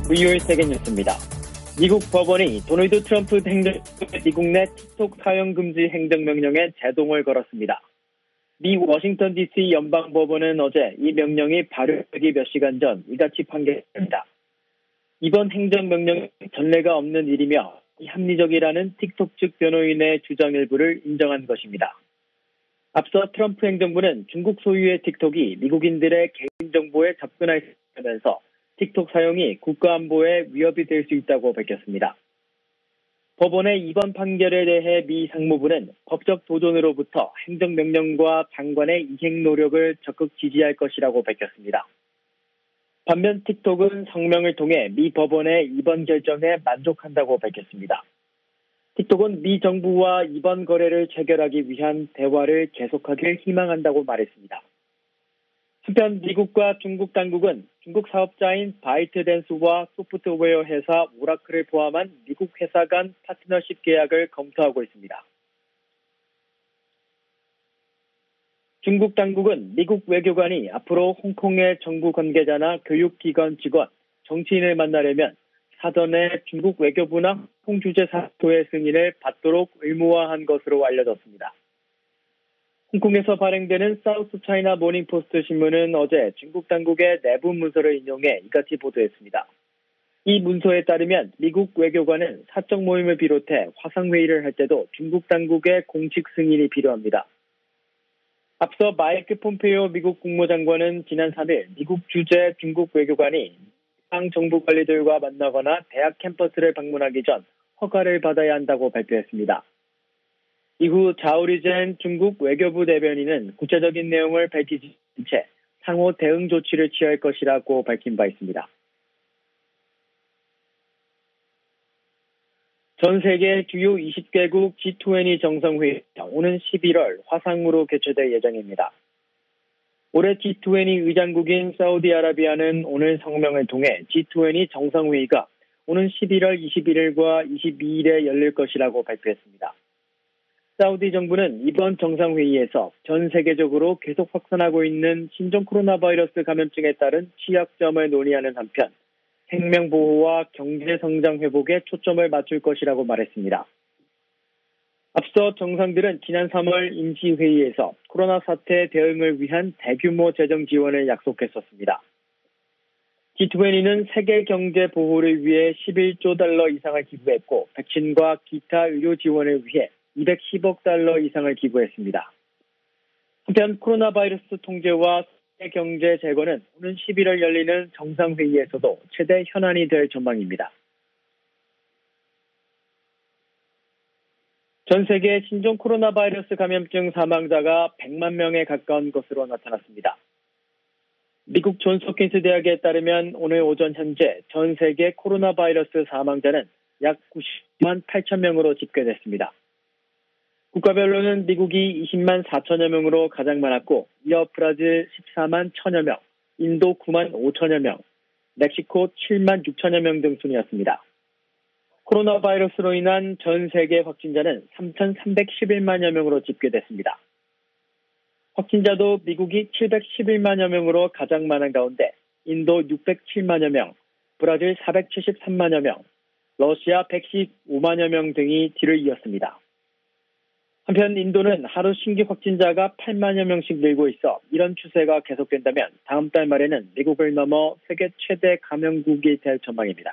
VOE 세계뉴스입니다. 미국 법원이 도널드 트럼프 행정부의 미국 내 틱톡 사용 금지 행정명령에 제동을 걸었습니다. 미 워싱턴 DC 연방법원은 어제 이 명령이 발효되기 몇 시간 전 이같이 판결했습니다. 이번 행정명령은 전례가 없는 일이며 합리적이라는 틱톡 측 변호인의 주장 일부를 인정한 것입니다. 앞서 트럼프 행정부는 중국 소유의 틱톡이 미국인들의 개인정보에 접근할 수 있으면서 틱톡 사용이 국가안보에 위협이 될 수 있다고 밝혔습니다. 법원의 이번 판결에 대해 미 상무부는 법적 도전으로부터 행정명령과 장관의 이행 노력을 적극 지지할 것이라고 밝혔습니다. 반면 틱톡은 성명을 통해 미 법원의 이번 결정에 만족한다고 밝혔습니다. 틱톡은 미 정부와 이번 거래를 체결하기 위한 대화를 계속하길 희망한다고 말했습니다. 한편 미국과 중국 당국은 중국 사업자인 바이트댄스와 소프트웨어 회사 오라클을 포함한 미국 회사 간 파트너십 계약을 검토하고 있습니다. 중국 당국은 미국 외교관이 앞으로 홍콩의 정부 관계자나 교육기관 직원, 정치인을 만나려면 사전에 중국 외교부나 홍콩 주재 사토의 승인을 받도록 의무화한 것으로 알려졌습니다. 홍콩에서 발행되는 사우스 차이나 모닝포스트 신문은 어제 중국 당국의 내부 문서를 인용해 이같이 보도했습니다. 이 문서에 따르면 미국 외교관은 사적 모임을 비롯해 화상회의를 할 때도 중국 당국의 공식 승인이 필요합니다. 앞서 마이크 폼페이오 미국 국무장관은 지난 3일 미국 주재 중국 외교관이 당 정부 관리들과 만나거나 대학 캠퍼스를 방문하기 전 허가를 받아야 한다고 발표했습니다. 이후 자오리젠 중국 외교부 대변인은 구체적인 내용을 밝히지 않은 채 상호 대응 조치를 취할 것이라고 밝힌 바 있습니다. 전 세계 주요 20개국 G20 정상회의가 오는 11월 화상으로 개최될 예정입니다. 올해 G20 의장국인 사우디아라비아는 오늘 성명을 통해 G20 정상회의가 오는 11월 21일과 22일에 열릴 것이라고 발표했습니다. 사우디 정부는 이번 정상회의에서 전 세계적으로 계속 확산하고 있는 신종 코로나 바이러스 감염증에 따른 취약점을 논의하는 한편 생명보호와 경제성장 회복에 초점을 맞출 것이라고 말했습니다. 앞서 정상들은 지난 3월 임시회의에서 코로나 사태 대응을 위한 대규모 재정 지원을 약속했었습니다. G20는 세계 경제 보호를 위해 11조 달러 이상을 기부했고 백신과 기타 의료 지원을 위해 210억 달러 이상을 기부했습니다. 한편 코로나 바이러스 통제와 세계 경제 재건은 오는 11월 열리는 정상회의에서도 최대 현안이 될 전망입니다. 전 세계 신종 코로나 바이러스 감염증 사망자가 100만 명에 가까운 것으로 나타났습니다. 미국 존스홉킨스 대학에 따르면 오늘 오전 현재 전 세계 코로나 바이러스 사망자는 약 90만 8천 명으로 집계됐습니다. 국가별로는 미국이 20만 4천여 명으로 가장 많았고 이어 브라질 14만 1천여 명, 인도 9만 5천여 명, 멕시코 7만 6천여 명 등 순이었습니다. 코로나 바이러스로 인한 전 세계 확진자는 3,311만여 명으로 집계됐습니다. 확진자도 미국이 711만여 명으로 가장 많은 가운데 인도 607만여 명, 브라질 473만여 명, 러시아 115만여 명 등이 뒤를 이었습니다. 한편 인도는 하루 신규 확진자가 8만여 명씩 늘고 있어 이런 추세가 계속된다면 다음 달 말에는 미국을 넘어 세계 최대 감염국이 될 전망입니다.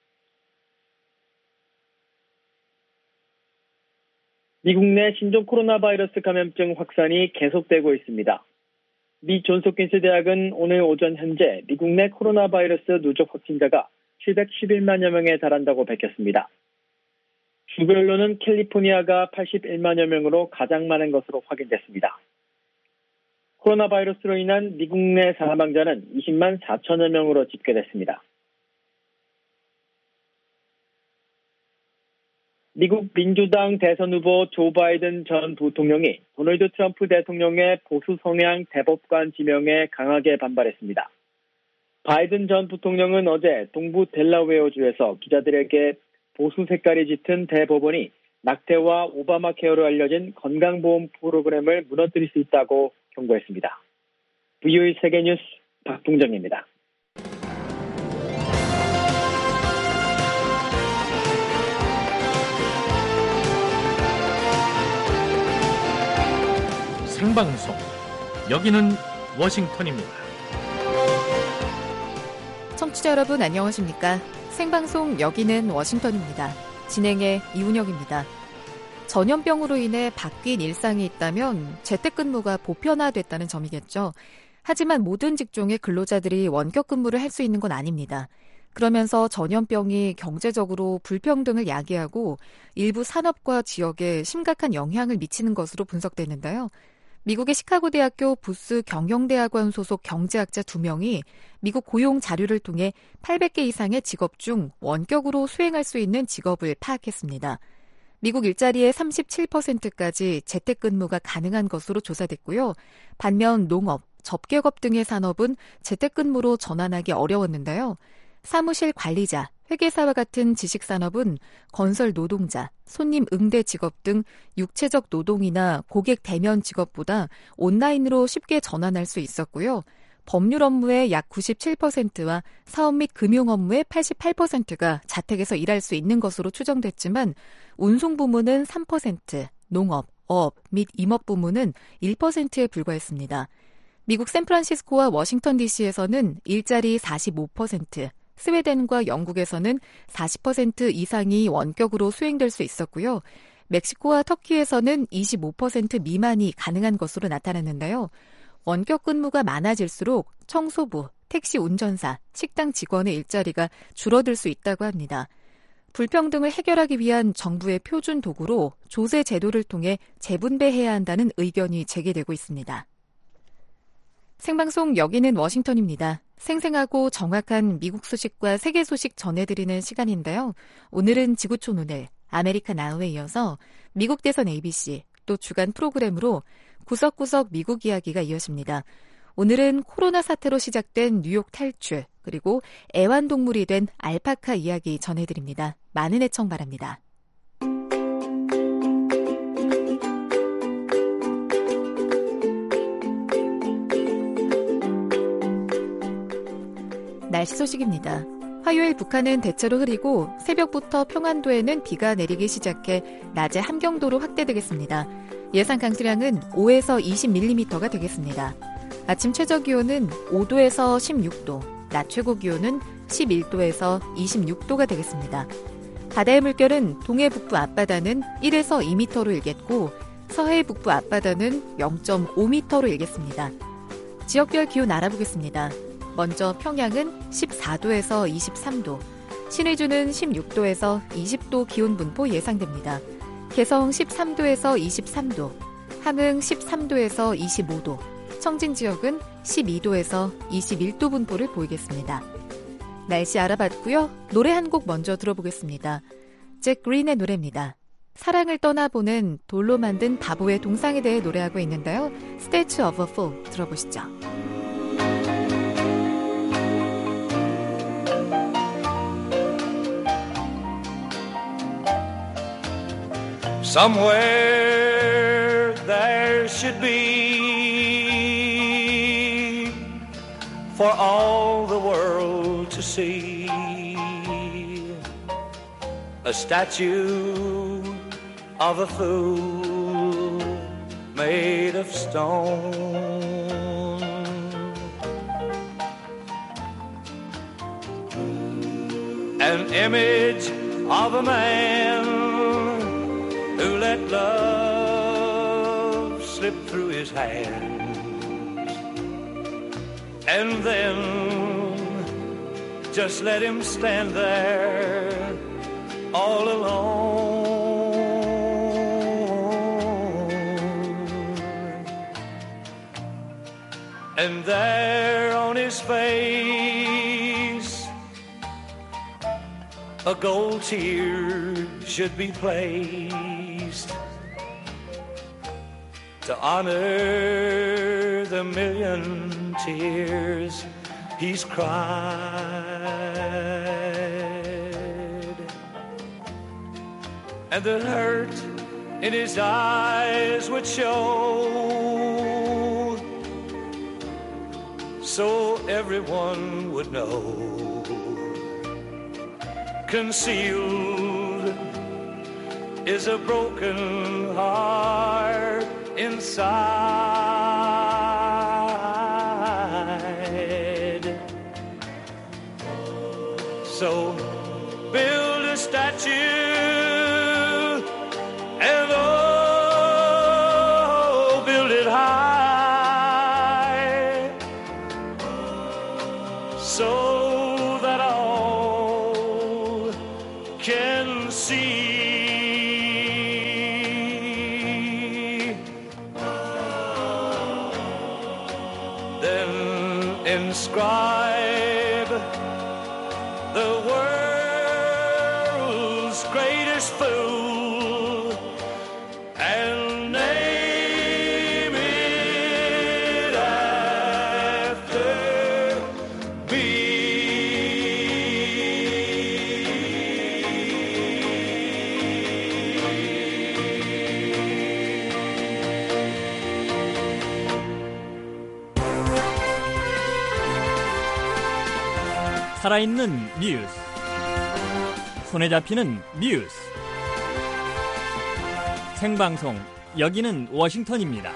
미국 내 신종 코로나 바이러스 감염증 확산이 계속되고 있습니다. 미 존스홉킨스 대학은 오늘 오전 현재 미국 내 코로나 바이러스 누적 확진자가 711만여 명에 달한다고 밝혔습니다. 주별로는 캘리포니아가 81만여 명으로 가장 많은 것으로 확인됐습니다. 코로나 바이러스로 인한 미국 내 사망자는 20만 4천여 명으로 집계됐습니다. 미국 민주당 대선 후보 조 바이든 전 부통령이 도널드 트럼프 대통령의 보수 성향 대법관 지명에 강하게 반발했습니다. 바이든 전 부통령은 어제 동부 델라웨어주에서 기자들에게 보수 색깔이 짙은 대법원이 낙태와 오바마 케어로 알려진 건강보험 프로그램을 무너뜨릴 수 있다고 경고했습니다. VOE 세계뉴스 박동정입니다. 생방송. 여기는 워싱턴입니다. 청취자 여러분 안녕하십니까? 생방송 여기는 워싱턴입니다. 진행의 이운혁입니다. 전염병으로 인해 바뀐 일상이 있다면 재택근무가 보편화됐다는 점이겠죠. 하지만 모든 직종의 근로자들이 원격 근무를 할 수 있는 건 아닙니다. 그러면서 전염병이 경제적으로 불평등을 야기하고 일부 산업과 지역에 심각한 영향을 미치는 것으로 분석됐는데요. 미국의 시카고 대학교 부스 경영대학원 소속 경제학자 2명이 미국 고용 자료를 통해 800개 이상의 직업 중 원격으로 수행할 수 있는 직업을 파악했습니다. 미국 일자리의 37%까지 재택근무가 가능한 것으로 조사됐고요. 반면 농업, 접객업 등의 산업은 재택근무로 전환하기 어려웠는데요. 사무실 관리자, 회계사와 같은 지식산업은 건설 노동자, 손님 응대 직업 등 육체적 노동이나 고객 대면 직업보다 온라인으로 쉽게 전환할 수 있었고요. 법률 업무의 약 97%와 사업 및 금융 업무의 88%가 자택에서 일할 수 있는 것으로 추정됐지만 운송 부문은 3%, 농업, 어업 및 임업 부문은 1%에 불과했습니다. 미국 샌프란시스코와 워싱턴 DC에서는 일자리 45%, 스웨덴과 영국에서는 40% 이상이 원격으로 수행될 수 있었고요. 멕시코와 터키에서는 25% 미만이 가능한 것으로 나타났는데요. 원격 근무가 많아질수록 청소부, 택시 운전사, 식당 직원의 일자리가 줄어들 수 있다고 합니다. 불평등을 해결하기 위한 정부의 표준 도구로 조세 제도를 통해 재분배해야 한다는 의견이 제기되고 있습니다. 생방송 여기는 워싱턴입니다. 생생하고 정확한 미국 소식과 세계 소식 전해드리는 시간인데요. 오늘은 지구촌 오늘, 아메리카 나우에 이어서 미국 대선 ABC, 또 주간 프로그램으로 구석구석 미국 이야기가 이어집니다. 오늘은 코로나 사태로 시작된 뉴욕 탈출, 그리고 애완동물이 된 알파카 이야기 전해드립니다. 많은 애청 바랍니다. 날씨 소식입니다. 화요일 북한은 대체로 흐리고 새벽부터 평안도에는 비가 내리기 시작해 낮에 함경도로 확대되겠습니다. 예상 강수량은 5에서 20mm가 되겠습니다. 아침 최저기온은 5도에서 16도, 낮 최고기온은 11도에서 26도가 되겠습니다. 바다의 물결은 동해 북부 앞바다는 1에서 2m로 일겠고 서해 북부 앞바다는 0.5m로 일겠습니다. 지역별 기온 알아보겠습니다. 먼저 평양은 14도에서 23도, 신의주는 16도에서 20도 기온 분포 예상됩니다. 개성 13도에서 23도, 함흥 13도에서 25도, 청진 지역은 12도에서 21도 분포를 보이겠습니다. 날씨 알아봤고요. 노래 한 곡 먼저 들어보겠습니다. 잭 그린의 노래입니다. 사랑을 떠나보는 돌로 만든 바보의 동상에 대해 노래하고 있는데요. Statue of a Fool 들어보시죠. Somewhere there should be for all the world to see a statue of a fool made of stone, an image of a man who let love slip through his hands, and then just let him stand there all alone. And there on his face a gold tear should be placed to honor the million tears he's cried, and the hurt in his eyes would show, so everyone would know. Concealed is a broken heart inside. So build a statue and oh, build it high so that all can see. Then inscribe the world's greatest fool and name it after me. 살아있는 뉴스, 손에 잡히는 뉴스, 생방송 여기는 워싱턴입니다.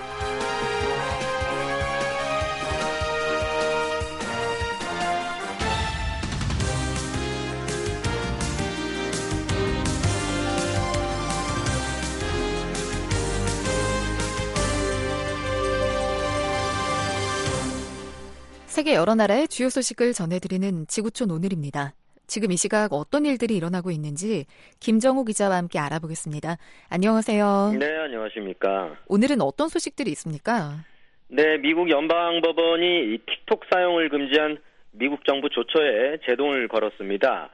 세계 여러 나라의 주요 소식을 전해드리는 지구촌 오늘입니다. 지금 이 시각 어떤 일들이 일어나고 있는지 김정우 기자와 함께 알아보겠습니다. 안녕하세요. 네, 안녕하십니까. 오늘은 어떤 소식들이 있습니까? 네, 미국 연방법원이 이 틱톡 사용을 금지한 미국 정부 조처에 제동을 걸었습니다.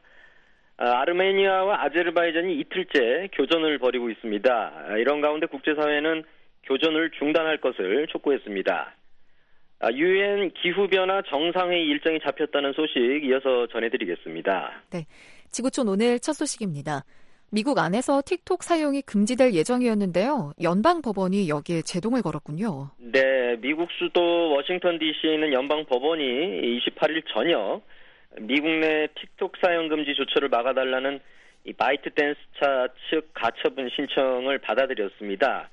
아르메니아와 아제르바이잔이 이틀째 교전을 벌이고 있습니다. 이런 가운데 국제사회는 교전을 중단할 것을 촉구했습니다. 유엔 기후변화 정상회의 일정이 잡혔다는 소식 이어서 전해드리겠습니다. 네, 지구촌 오늘 첫 소식입니다. 미국 안에서 틱톡 사용이 금지될 예정이었는데요. 연방법원이 여기에 제동을 걸었군요. 네, 미국 수도 워싱턴 DC에 있는 연방법원이 28일 저녁 미국 내 틱톡 사용 금지 조처를 막아달라는 이 바이트댄스차 측 가처분 신청을 받아들였습니다.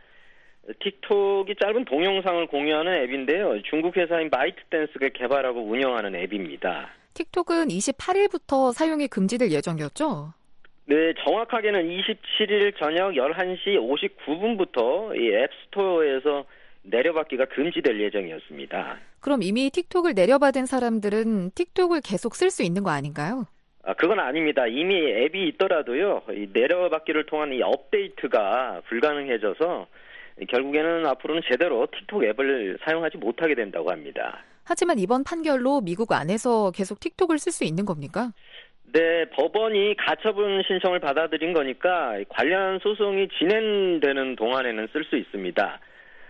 틱톡이 짧은 동영상을 공유하는 앱인데요. 중국 회사인 바이트댄스가 개발하고 운영하는 앱입니다. 틱톡은 28일부터 사용이 금지될 예정이었죠? 네, 정확하게는 27일 저녁 11시 59분부터 이 앱스토어에서 내려받기가 금지될 예정이었습니다. 그럼 이미 틱톡을 내려받은 사람들은 틱톡을 계속 쓸 수 있는 거 아닌가요? 그건 아닙니다. 이미 앱이 있더라도요. 이 내려받기를 통한 이 업데이트가 불가능해져서 결국에는 앞으로는 제대로 틱톡 앱을 사용하지 못하게 된다고 합니다. 하지만 이번 판결로 미국 안에서 계속 틱톡을 쓸 수 있는 겁니까? 네, 법원이 가처분 신청을 받아들인 거니까 관련 소송이 진행되는 동안에는 쓸 수 있습니다.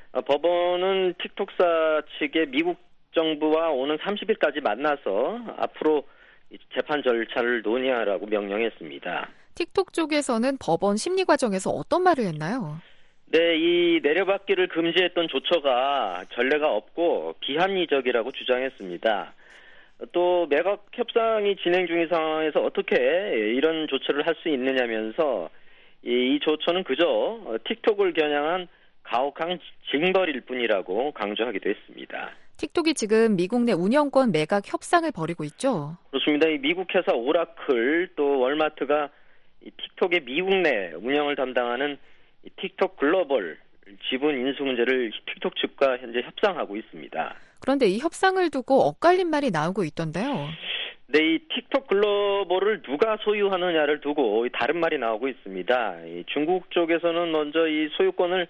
법원은 틱톡사 측의 미국 정부와 오는 30일까지 만나서 앞으로 재판 절차를 논의하라고 명령했습니다. 틱톡 쪽에서는 법원 심리 과정에서 어떤 말을 했나요? 네, 이 내려받기를 금지했던 조처가 전례가 없고 비합리적이라고 주장했습니다. 또 매각 협상이 진행 중인 상황에서 어떻게 이런 조처를 할 수 있느냐면서 이 조처는 그저 틱톡을 겨냥한 가혹한 징벌일 뿐이라고 강조하기도 했습니다. 틱톡이 지금 미국 내 운영권 매각 협상을 벌이고 있죠? 그렇습니다. 이 미국 회사 오라클 또 월마트가 이 틱톡의 미국 내 운영을 담당하는 이 틱톡 글로벌 지분 인수 문제를 틱톡 측과 현재 협상하고 있습니다. 그런데 이 협상을 두고 엇갈린 말이 나오고 있던데요. 네, 이 틱톡 글로벌을 누가 소유하느냐를 두고 다른 말이 나오고 있습니다. 이 중국 쪽에서는 먼저 이 소유권을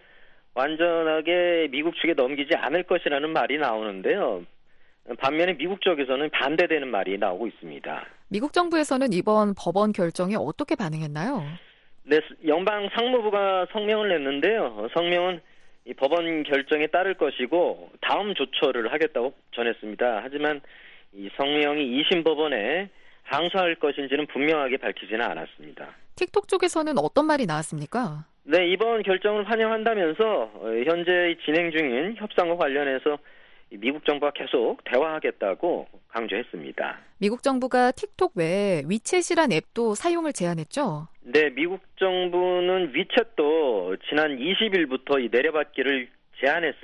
완전하게 미국 측에 넘기지 않을 것이라는 말이 나오는데요. 반면에 미국 쪽에서는 반대되는 말이 나오고 있습니다. 미국 정부에서는 이번 법원 결정에 어떻게 반응했나요? 네, 연방 상무부가 성명을 냈는데요. 성명은 이 법원 결정에 따를 것이고 다음 조처를 하겠다고 전했습니다. 하지만 이 성명이 2심 법원에 항소할 것인지는 분명하게 밝히지는 않았습니다. 틱톡 쪽에서는 어떤 말이 나왔습니까? 네, 이번 결정을 환영한다면서 현재 진행 중인 협상과 관련해서 미국 정부와 계속 대화하겠다고 강조했습니다. 미국 정부가 틱톡 외에 위챗이란 앱도 사용을 제한했죠? 네, 미국 정부는 위챗도 지난 20일부터 이 내려받기를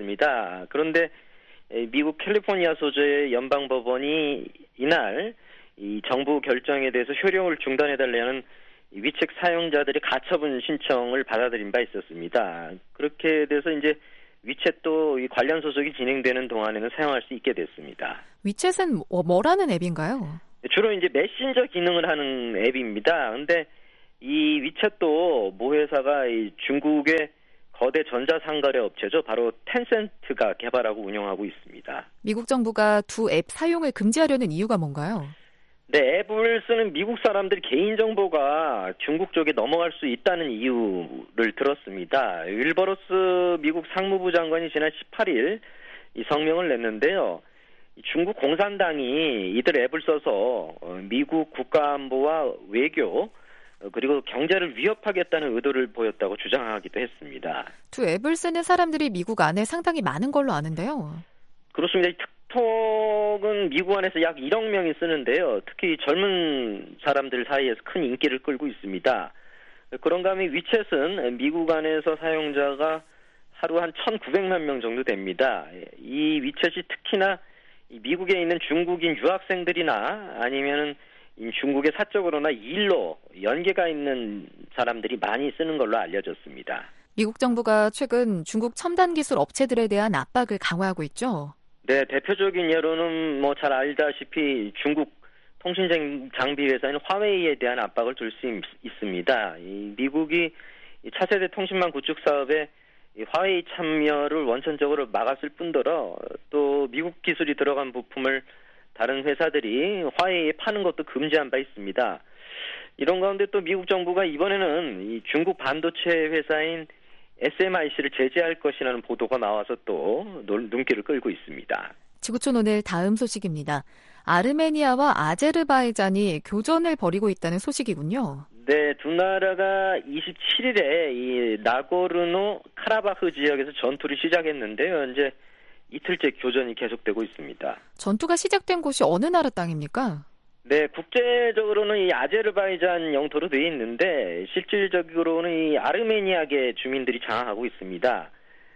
제한했습니다. 그런데 미국 캘리포니아 소재의 연방법원이 이날 이 정부 결정에 대해서 효력을 중단해달라는 위챗 사용자들이 가처분 신청을 받아들인 바 있었습니다. 그렇게 돼서 이제 위챗도 이 관련 소속이 진행되는 동안에는 사용할 수 있게 됐습니다. 위챗은 뭐라는 앱인가요? 주로 이제 메신저 기능을 하는 앱입니다. 근데 이 위챗도 모 회사가 이 중국의 거대 전자상거래 업체죠. 바로 텐센트가 개발하고 운영하고 있습니다. 미국 정부가 두 앱 사용을 금지하려는 이유가 뭔가요? 네, 앱을 쓰는 미국 사람들이 개인정보가 중국 쪽에 넘어갈 수 있다는 이유를 들었습니다. 윌버로스 미국 상무부 장관이 지난 18일 이 성명을 냈는데요. 중국 공산당이 이들 앱을 써서 미국 국가안보와 외교 그리고 경제를 위협하겠다는 의도를 보였다고 주장하기도 했습니다. 두 앱을 쓰는 사람들이 미국 안에 상당히 많은 걸로 아는데요. 그렇습니다. 틱톡은 미국 안에서 약 1억 명이 쓰는데요. 특히 젊은 사람들 사이에서 큰 인기를 끌고 있습니다. 그런가 하면 위챗은 미국 안에서 사용자가 하루 한 1,900만 명 정도 됩니다. 이 위챗이 특히나 미국에 있는 중국인 유학생들이나 아니면은 중국에 사적으로나 일로 연계가 있는 사람들이 많이 쓰는 걸로 알려졌습니다. 미국 정부가 최근 중국 첨단 기술 업체들에 대한 압박을 강화하고 있죠. 네, 대표적인 예로는 뭐 잘 알다시피 중국 통신 장비 회사인 화웨이에 대한 압박을 둘 수 있습니다. 미국이 차세대 통신망 구축 사업에 화웨이 참여를 원천적으로 막았을 뿐더러 또 미국 기술이 들어간 부품을 다른 회사들이 화웨이에 파는 것도 금지한 바 있습니다. 이런 가운데 또 미국 정부가 이번에는 이 중국 반도체 회사인 SMIC를 제재할 것이라는 보도가 나와서 또 눈길을 끌고 있습니다. 지구촌 오늘 다음 소식입니다. 아르메니아와 아제르바이잔이 교전을 벌이고 있다는 소식이군요. 네, 두 나라가 27일에 이 나고르노 카라바흐 지역에서 전투를 시작했는데요. 현재 이틀째 교전이 계속되고 있습니다. 전투가 시작된 곳이 어느 나라 땅입니까? 네, 국제적으로는 이 아제르바이잔 영토로 되어 있는데 실질적으로는 이 아르메니아계 주민들이 장악하고 있습니다.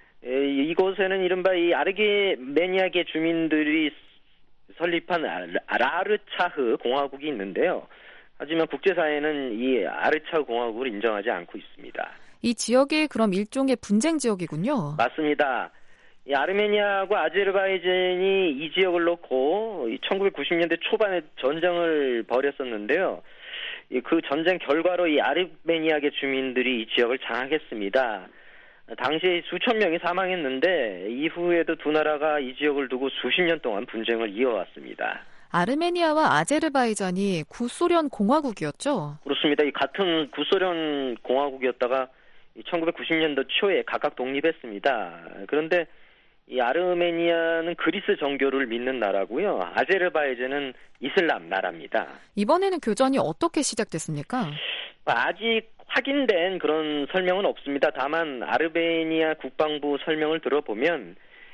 이곳에는 이른바 이 아르메니아계 주민들이 설립한 아르차흐 공화국이 있는데요. 하지만 국제사회는 이 아르차흐 공화국을 인정하지 않고 있습니다. 이 지역이 그럼 일종의 분쟁 지역이군요. 맞습니다. 이 아르메니아하고 아제르바이잔이 이 지역을 놓고 1990년대 초반에 전쟁을 벌였었는데요. 그 전쟁 결과로 이 아르메니아계 주민들이 이 지역을 장악했습니다. 당시 수천 명이 사망했는데 이후에도 두 나라가 이 지역을 두고 수십 년 동안 분쟁을 이어왔습니다. 아르메니아와 아제르바이잔이 구소련 공화국이었죠? 그렇습니다. 이 같은 구소련 공화국이었다가 1990년도 초에 각각 독립했습니다. 그런데 이 아르메니아는 그리스 정교를 믿는 나라고요. 아제르바이잔은 이슬람 나라입니다. 이번에는 교전이 어떻게 시작됐습니까? 아직 확인된 그런 설명은 없습니다. 다만 아르메니아 국방부 설명을 들어보면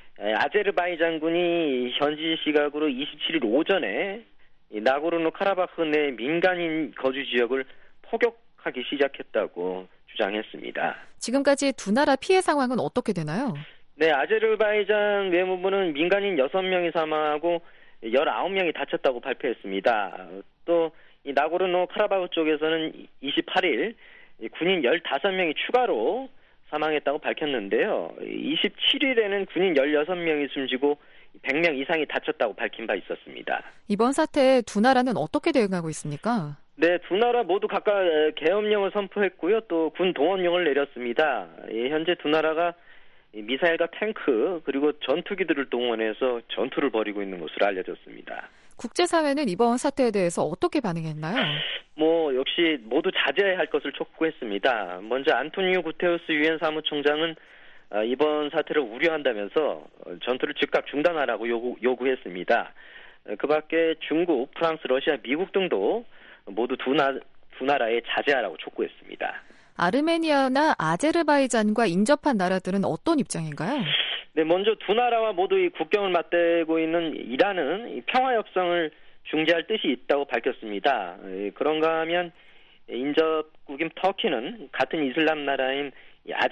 아제르바이잔군이 현지 시각으로 27일 오전에 나고르노 카라바흐 내 민간인 거주 지역을 포격하기 시작했다고 주장했습니다. 지금까지 두 나라 피해 상황은 어떻게 되나요? 네, 아제르바이잔 외무부는 민간인 6명이 사망하고 19명이 다쳤다고 발표했습니다. 또 이 나고르노 카라바흐 쪽에서는 28일 군인 15명이 추가로 사망했다고 밝혔는데요. 27일에는 군인 16명이 숨지고 100명 이상이 다쳤다고 밝힌 바 있었습니다. 이번 사태에 두 나라는 어떻게 대응하고 있습니까? 네, 두 나라 모두 각각 계엄령을 선포했고요. 또 군 동원령을 내렸습니다. 현재 두 나라가 미사일과 탱크 그리고 전투기들을 동원해서 전투를 벌이고 있는 것으로 알려졌습니다. 국제사회는 이번 사태에 대해서 어떻게 반응했나요? 역시 모두 자제할 것을 촉구했습니다. 먼저 안토니오 구테우스 유엔 사무총장은 이번 사태를 우려한다면서 전투를 즉각 중단하라고 요구했습니다. 그 밖에 중국, 프랑스, 러시아, 미국 등도 모두 두 나라에 자제하라고 촉구했습니다. 아르메니아나 아제르바이잔과 인접한 나라들은 어떤 입장인가요? 네, 먼저 두 나라와 모두 이 국경을 맞대고 있는 이란은 평화 협상을 중재할 뜻이 있다고 밝혔습니다. 그런가 하면 인접국인 터키는 같은 이슬람 나라인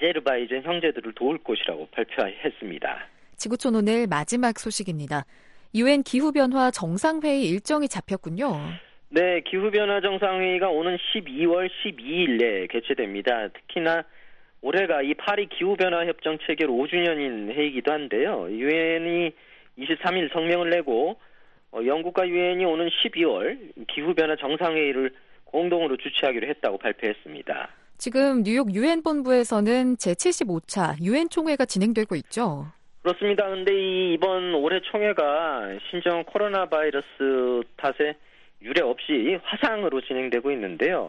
아제르바이잔 형제들을 도울 것이라고 발표했습니다. 지구촌 오늘 마지막 소식입니다. 유엔 기후변화 정상회의 일정이 잡혔군요. 네, 기후변화 정상회의가 오는 12월 12일에 개최됩니다. 특히나 올해가 이 파리 기후변화 협정 체결 5주년인 해이기도 한데요. 유엔이 23일 성명을 내고 영국과 유엔이 오는 12월 기후변화 정상회의를 공동으로 주최하기로 했다고 발표했습니다. 지금 뉴욕 유엔 본부에서는 제75차 유엔 총회가 진행되고 있죠. 그렇습니다. 그런데 이번 올해 총회가 신종 코로나 바이러스 탓에 유례 없이 화상으로 진행되고 있는데요.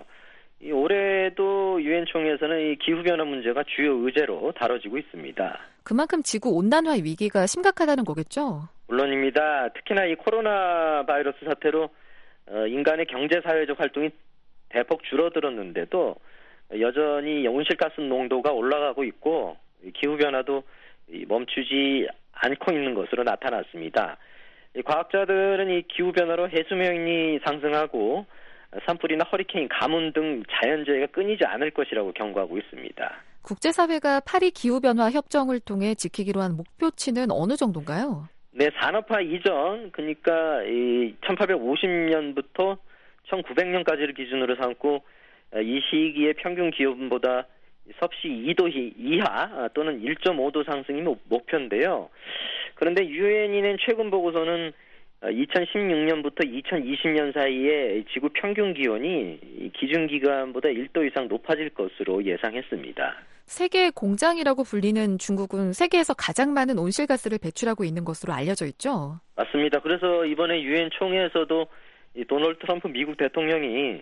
올해도 유엔 총회에서는 이 기후변화 문제가 주요 의제로 다뤄지고 있습니다. 그만큼 지구 온난화 위기가 심각하다는 거겠죠? 물론입니다. 특히나 이 코로나 바이러스 사태로 인간의 경제사회적 활동이 대폭 줄어들었는데도 여전히 온실가스 농도가 올라가고 있고 기후변화도 멈추지 않고 있는 것으로 나타났습니다. 과학자들은 이 기후변화로 해수면이 상승하고 산불이나 허리케인, 가뭄 등 자연재해가 끊이지 않을 것이라고 경고하고 있습니다. 국제사회가 파리 기후변화 협정을 통해 지키기로 한 목표치는 어느 정도인가요? 네, 산업화 이전, 그러니까 1850년부터 1900년까지를 기준으로 삼고 이 시기의 평균 기온보다 섭씨 2도 이하 또는 1.5도 상승이 목표인데요. 그런데 유엔이 낸 최근 보고서는 2016년부터 2020년 사이에 지구 평균 기온이 기준 기간보다 1도 이상 높아질 것으로 예상했습니다. 세계의 공장이라고 불리는 중국은 세계에서 가장 많은 온실가스를 배출하고 있는 것으로 알려져 있죠? 맞습니다. 그래서 이번에 유엔 총회에서도 도널드 트럼프 미국 대통령이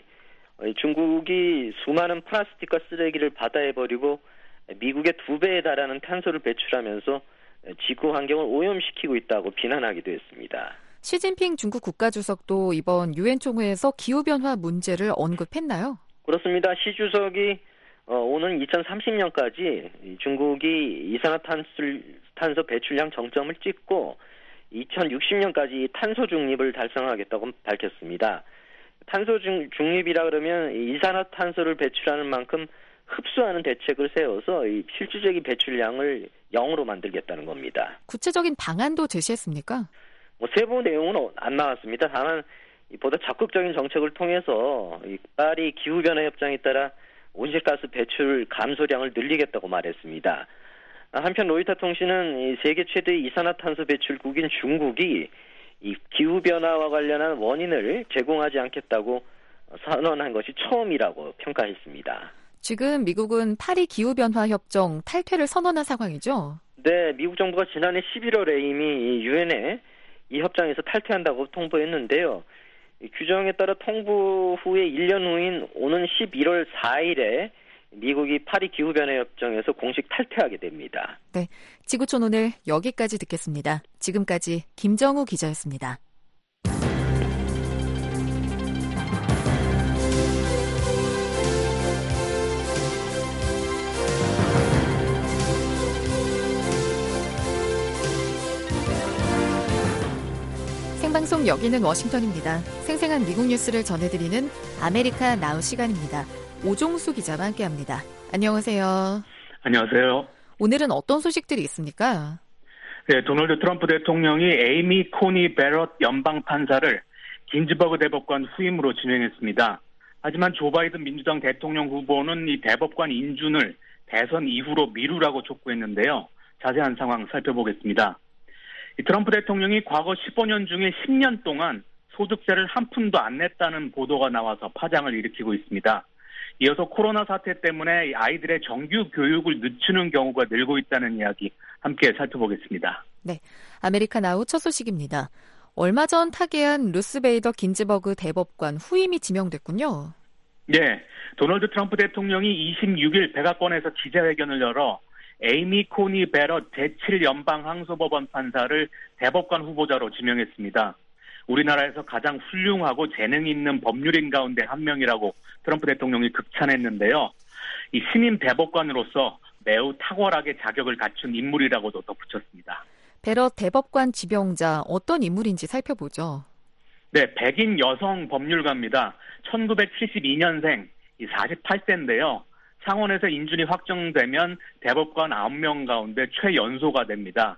중국이 수많은 플라스틱과 쓰레기를 바다에 버리고 미국의 2배에 달하는 탄소를 배출하면서 지구 환경을 오염시키고 있다고 비난하기도 했습니다. 시진핑 중국 국가주석도 이번 유엔 총회에서 기후변화 문제를 언급했나요? 그렇습니다. 시 주석이 오는 2030년까지 중국이 이산화탄소 배출량 정점을 찍고 2060년까지 탄소 중립을 달성하겠다고 밝혔습니다. 탄소 중립이라 그러면 이산화탄소를 배출하는 만큼 흡수하는 대책을 세워서 이 실질적인 배출량을 0으로 만들겠다는 겁니다. 구체적인 방안도 제시했습니까? 세부 내용은 안 나왔습니다. 다만 보다 적극적인 정책을 통해서 이 파리 기후변화 협정에 따라 온실가스 배출 감소량을 늘리겠다고 말했습니다. 한편 로이터 통신은 이 세계 최대의 이산화탄소 배출국인 중국이 이 기후변화와 관련한 원인을 제공하지 않겠다고 선언한 것이 처음이라고 평가했습니다. 지금 미국은 파리 기후변화 협정 탈퇴를 선언한 상황이죠? 네, 미국 정부가 지난해 11월에 이미 유엔에 이 협정에서 탈퇴한다고 통보했는데요. 규정에 따라 통보 후에 1년 후인 오는 11월 4일에 미국이 파리 기후변화 협정에서 공식 탈퇴하게 됩니다. 네, 지구촌 오늘 여기까지 듣겠습니다. 지금까지 김정우 기자였습니다. 생방송 여기는 워싱턴입니다. 생생한 미국 뉴스를 전해드리는 아메리카 나우 시간입니다. 오종수 기자와 함께합니다. 안녕하세요. 안녕하세요. 오늘은 어떤 소식들이 있습니까? 네, 도널드 트럼프 대통령이 에이미 코니 베럿 연방판사를 긴즈버그 대법관 후임으로 지명했습니다. 하지만 조 바이든 민주당 대통령 후보는 이 대법관 인준을 대선 이후로 미루라고 촉구했는데요. 자세한 상황 살펴보겠습니다. 트럼프 대통령이 과거 15년 중에 10년 동안 소득세를 한 푼도 안 냈다는 보도가 나와서 파장을 일으키고 있습니다. 이어서 코로나 사태 때문에 아이들의 정규 교육을 늦추는 경우가 늘고 있다는 이야기 함께 살펴보겠습니다. 네, 아메리카 나우 첫 소식입니다. 얼마 전 타계한 루스 베이더 긴즈버그 대법관 후임이 지명됐군요. 네, 도널드 트럼프 대통령이 26일 백악관에서 기자회견을 열어 에이미 코니 베럿 제7연방항소법원 판사를 대법관 후보자로 지명했습니다. 우리나라에서 가장 훌륭하고 재능 있는 법률인 가운데 한 명이라고 트럼프 대통령이 극찬했는데요. 이 신임 대법관으로서 매우 탁월하게 자격을 갖춘 인물이라고도 덧붙였습니다. 베럿 대법관 지명자 어떤 인물인지 살펴보죠. 네, 백인 여성 법률가입니다. 1972년생 48세인데요. 상원에서 인준이 확정되면 대법관 9명 가운데 최연소가 됩니다.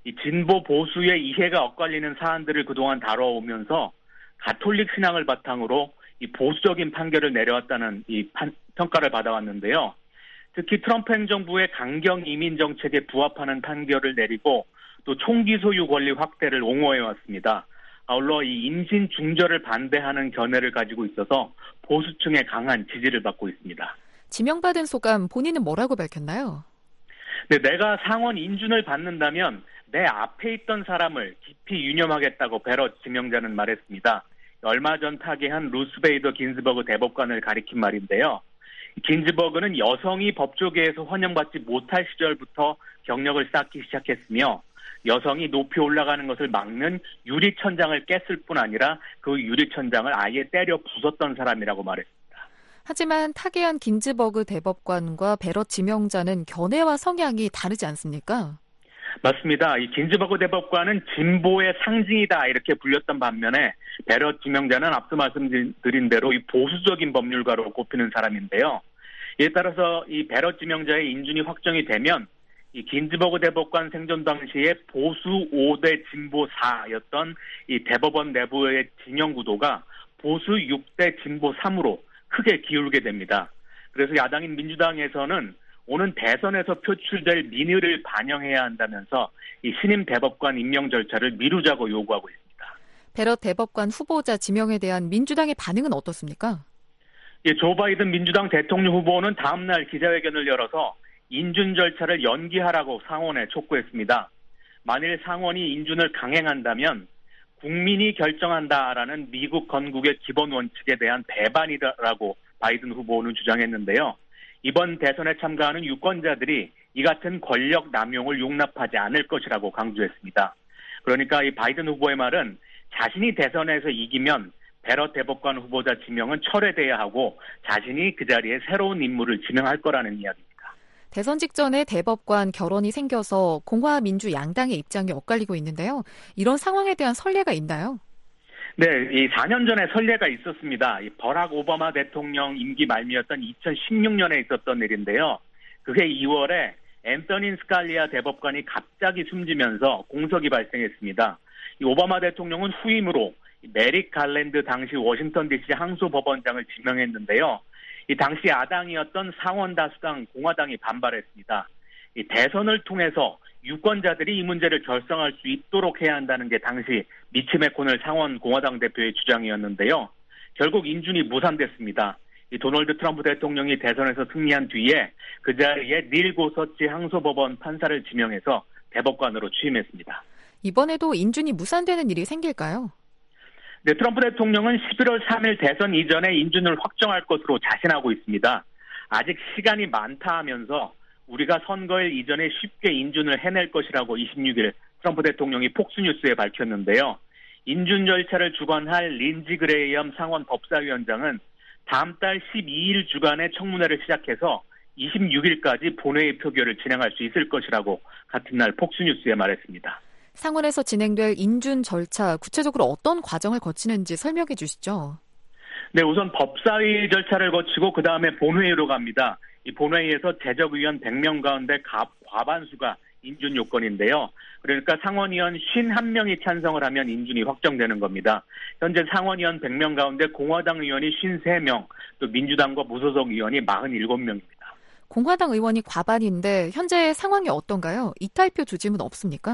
이 진보 보수의 이해가 엇갈리는 사안들을 그동안 다뤄오면서 가톨릭 신앙을 바탕으로 이 보수적인 판결을 내려왔다는 이 평가를 받아왔는데요. 특히 트럼프 행정부의 강경 이민 정책에 부합하는 판결을 내리고 또 총기 소유 권리 확대를 옹호해왔습니다. 아울러 이 임신 중절을 반대하는 견해를 가지고 있어서 보수층의 강한 지지를 받고 있습니다. 지명받은 소감 본인은 뭐라고 밝혔나요? 네, 내가 상원 인준을 받는다면 내 앞에 있던 사람을 깊이 유념하겠다고 베럿 지명자는 말했습니다. 얼마 전 타계한 루스 베이더 긴즈버그 대법관을 가리킨 말인데요. 긴즈버그는 여성이 법조계에서 환영받지 못할 시절부터 경력을 쌓기 시작했으며 여성이 높이 올라가는 것을 막는 유리천장을 깼을 뿐 아니라 그 유리천장을 아예 때려 부쉈던 사람이라고 말했습니다. 하지만 타계한 긴즈버그 대법관과 베럿 지명자는 견해와 성향이 다르지 않습니까? 맞습니다. 이 긴즈버그 대법관은 진보의 상징이다 이렇게 불렸던 반면에 베럿 지명자는 앞서 말씀드린 대로 이 보수적인 법률가로 꼽히는 사람인데요. 이에 따라서 이 베럿 지명자의 인준이 확정이 되면 이 긴즈버그 대법관 생존 당시에 보수 5대 진보 4였던 이 대법원 내부의 진영 구도가 보수 6대 진보 3으로 크게 기울게 됩니다. 그래서 야당인 민주당에서는 오는 대선에서 표출될 민의를 반영해야 한다면서 이 신임 대법관 임명 절차를 미루자고 요구하고 있습니다. 베럿 대법관 후보자 지명에 대한 민주당의 반응은 어떻습니까? 예, 조 바이든 민주당 대통령 후보는 다음 날 기자회견을 열어서 인준 절차를 연기하라고 상원에 촉구했습니다. 만일 상원이 인준을 강행한다면 국민이 결정한다라는 미국 건국의 기본 원칙에 대한 배반이다라고 바이든 후보는 주장했는데요. 이번 대선에 참가하는 유권자들이 이 같은 권력 남용을 용납하지 않을 것이라고 강조했습니다. 그러니까 이 바이든 후보의 말은 자신이 대선에서 이기면 베럿 대법관 후보자 지명은 철회돼야 하고 자신이 그 자리에 새로운 인물을 지명할 거라는 이야기입니다. 대선 직전에 대법관 결원이 생겨서 공화 민주 양당의 입장이 엇갈리고 있는데요. 이런 상황에 대한 선례가 있나요? 네, 이 4년 전에 선례가 있었습니다. 이 버락 오바마 대통령 임기 말미였던 2016년에 있었던 일인데요. 그해 2월에 앤서니 스칼리아 대법관이 갑자기 숨지면서 공석이 발생했습니다. 이 오바마 대통령은 후임으로 메릭 갈랜드 당시 워싱턴 DC 항소법원장을 지명했는데요. 이 당시 야당이었던 상원 다수당 공화당이 반발했습니다. 이 대선을 통해서 유권자들이 이 문제를 결정할 수 있도록 해야 한다는 게 당시 미치 매코넬 상원 공화당 대표의 주장이었는데요. 결국 인준이 무산됐습니다. 이 도널드 트럼프 대통령이 대선에서 승리한 뒤에 그 자리에 닐 고서치 항소법원 판사를 지명해서 대법관으로 취임했습니다. 이번에도 인준이 무산되는 일이 생길까요? 네, 트럼프 대통령은 11월 3일 대선 이전에 인준을 확정할 것으로 자신하고 있습니다. 아직 시간이 많다 하면서 우리가 선거일 이전에 쉽게 인준을 해낼 것이라고 26일 트럼프 대통령이 폭스뉴스에 밝혔는데요. 인준 절차를 주관할 린지 그레이엄 상원 법사위원장은 다음 달 12일 주간에 청문회를 시작해서 26일까지 본회의 표결을 진행할 수 있을 것이라고 같은 날 폭스뉴스에 말했습니다. 상원에서 진행될 인준 절차, 구체적으로 어떤 과정을 거치는지 설명해 주시죠. 네, 우선 법사위 절차를 거치고 그 다음에 본회의로 갑니다. 이 본회의에서 제적의원 100명 가운데 과반수가 인준 요건인데요. 그러니까 상원의원 51명이 찬성을 하면 인준이 확정되는 겁니다. 현재 상원의원 100명 가운데 공화당 의원이 53명, 또 민주당과 무소속 의원이 47명입니다. 공화당 의원이 과반인데 현재 상황이 어떤가요? 이탈표 조짐은 없습니까?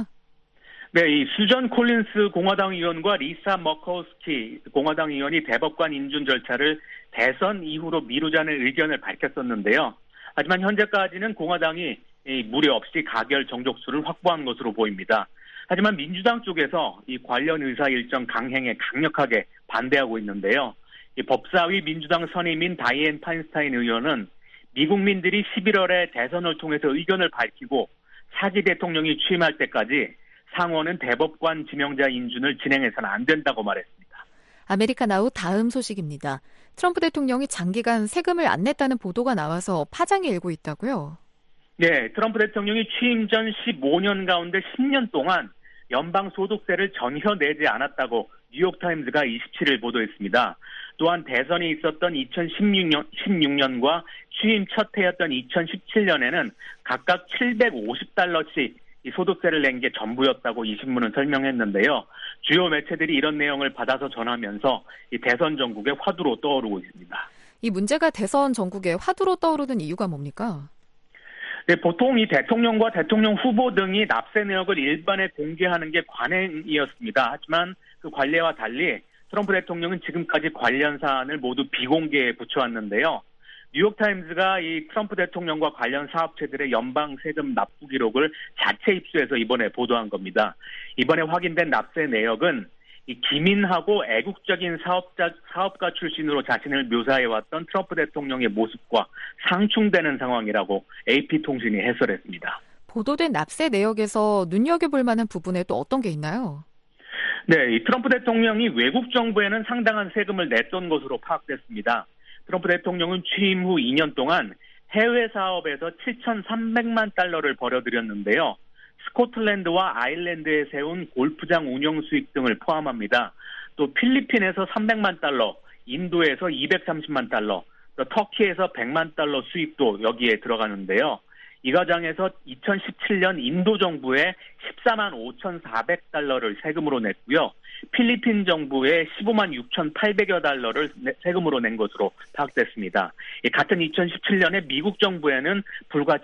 네, 이 수전 콜린스 공화당 의원과 리사 머커우스키 공화당 의원이 대법관 인준 절차를 대선 이후로 미루자는 의견을 밝혔었는데요. 하지만 현재까지는 공화당이 무리 없이 가결 정족수를 확보한 것으로 보입니다. 하지만 민주당 쪽에서 이 관련 의사 일정 강행에 강력하게 반대하고 있는데요. 이 법사위 민주당 선임인 다이앤 파인스타인 의원은 미국민들이 11월에 대선을 통해서 의견을 밝히고 차기 대통령이 취임할 때까지 상원은 대법관 지명자 인준을 진행해서는 안 된다고 말했습니다. 아메리카나우 다음 소식입니다. 트럼프 대통령이 장기간 세금을 안 냈다는 보도가 나와서 파장이 일고 있다고요? 네, 트럼프 대통령이 취임 전 15년 가운데 10년 동안 연방소득세를 전혀 내지 않았다고 뉴욕타임즈가 27일 보도했습니다. 또한 대선이 있었던 2016년과 취임 첫 해였던 2017년에는 각각 $750씩 이 소득세를 낸 게 전부였다고 이 신문은 설명했는데요. 주요 매체들이 이런 내용을 받아서 전하면서 이 대선 전국의 화두로 떠오르고 있습니다. 이 문제가 대선 전국에 화두로 떠오르는 이유가 뭡니까? 네, 보통 이 대통령과 대통령 후보 등이 납세 내역을 일반에 공개하는 게 관행이었습니다. 하지만 그 관례와 달리 트럼프 대통령은 지금까지 관련 사안을 모두 비공개에 붙여왔는데요. 뉴욕타임즈가 이 트럼프 대통령과 관련 사업체들의 연방 세금 납부 기록을 자체 입수해서 이번에 보도한 겁니다. 이번에 확인된 납세 내역은 이 기민하고 애국적인 사업가 출신으로 자신을 묘사해왔던 트럼프 대통령의 모습과 상충되는 상황이라고 AP통신이 해설했습니다. 보도된 납세 내역에서 눈여겨볼 만한 부분에 또 어떤 게 있나요? 네, 이 트럼프 대통령이 외국 정부에는 상당한 세금을 냈던 것으로 파악됐습니다. 트럼프 대통령은 취임 후 2년 동안 해외 사업에서 7,300만 달러를 벌어들였는데요. 스코틀랜드와 아일랜드에 세운 골프장 운영 수익 등을 포함합니다. 또 필리핀에서 300만 달러, 인도에서 230만 달러, 또 터키에서 100만 달러 수익도 여기에 들어가는데요. 이 과정에서 2017년 인도 정부에 14만 5,400달러를 세금으로 냈고요. 필리핀 정부에 15만 6,800여 달러를 세금으로 낸 것으로 파악됐습니다. 같은 2017년에 미국 정부에는 불과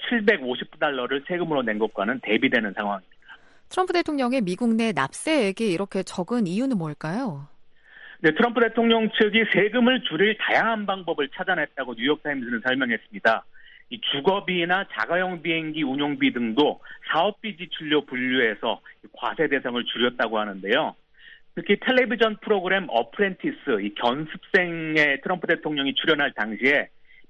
750달러를 세금으로 낸 것과는 대비되는 상황입니다. 트럼프 대통령의 미국 내 납세액이 이렇게 적은 이유는 뭘까요? 네, 트럼프 대통령 측이 세금을 줄일 다양한 방법을 찾아냈다고 뉴욕타임즈는 설명했습니다. 이 주거비나 자가용 비행기 운용비 등도 사업비 지출료 분류해서 과세 대상을 줄였다고 하는데요. 특히 텔레비전 프로그램 어프렌티스, 이 견습생에 트럼프 대통령이 출연할 당시에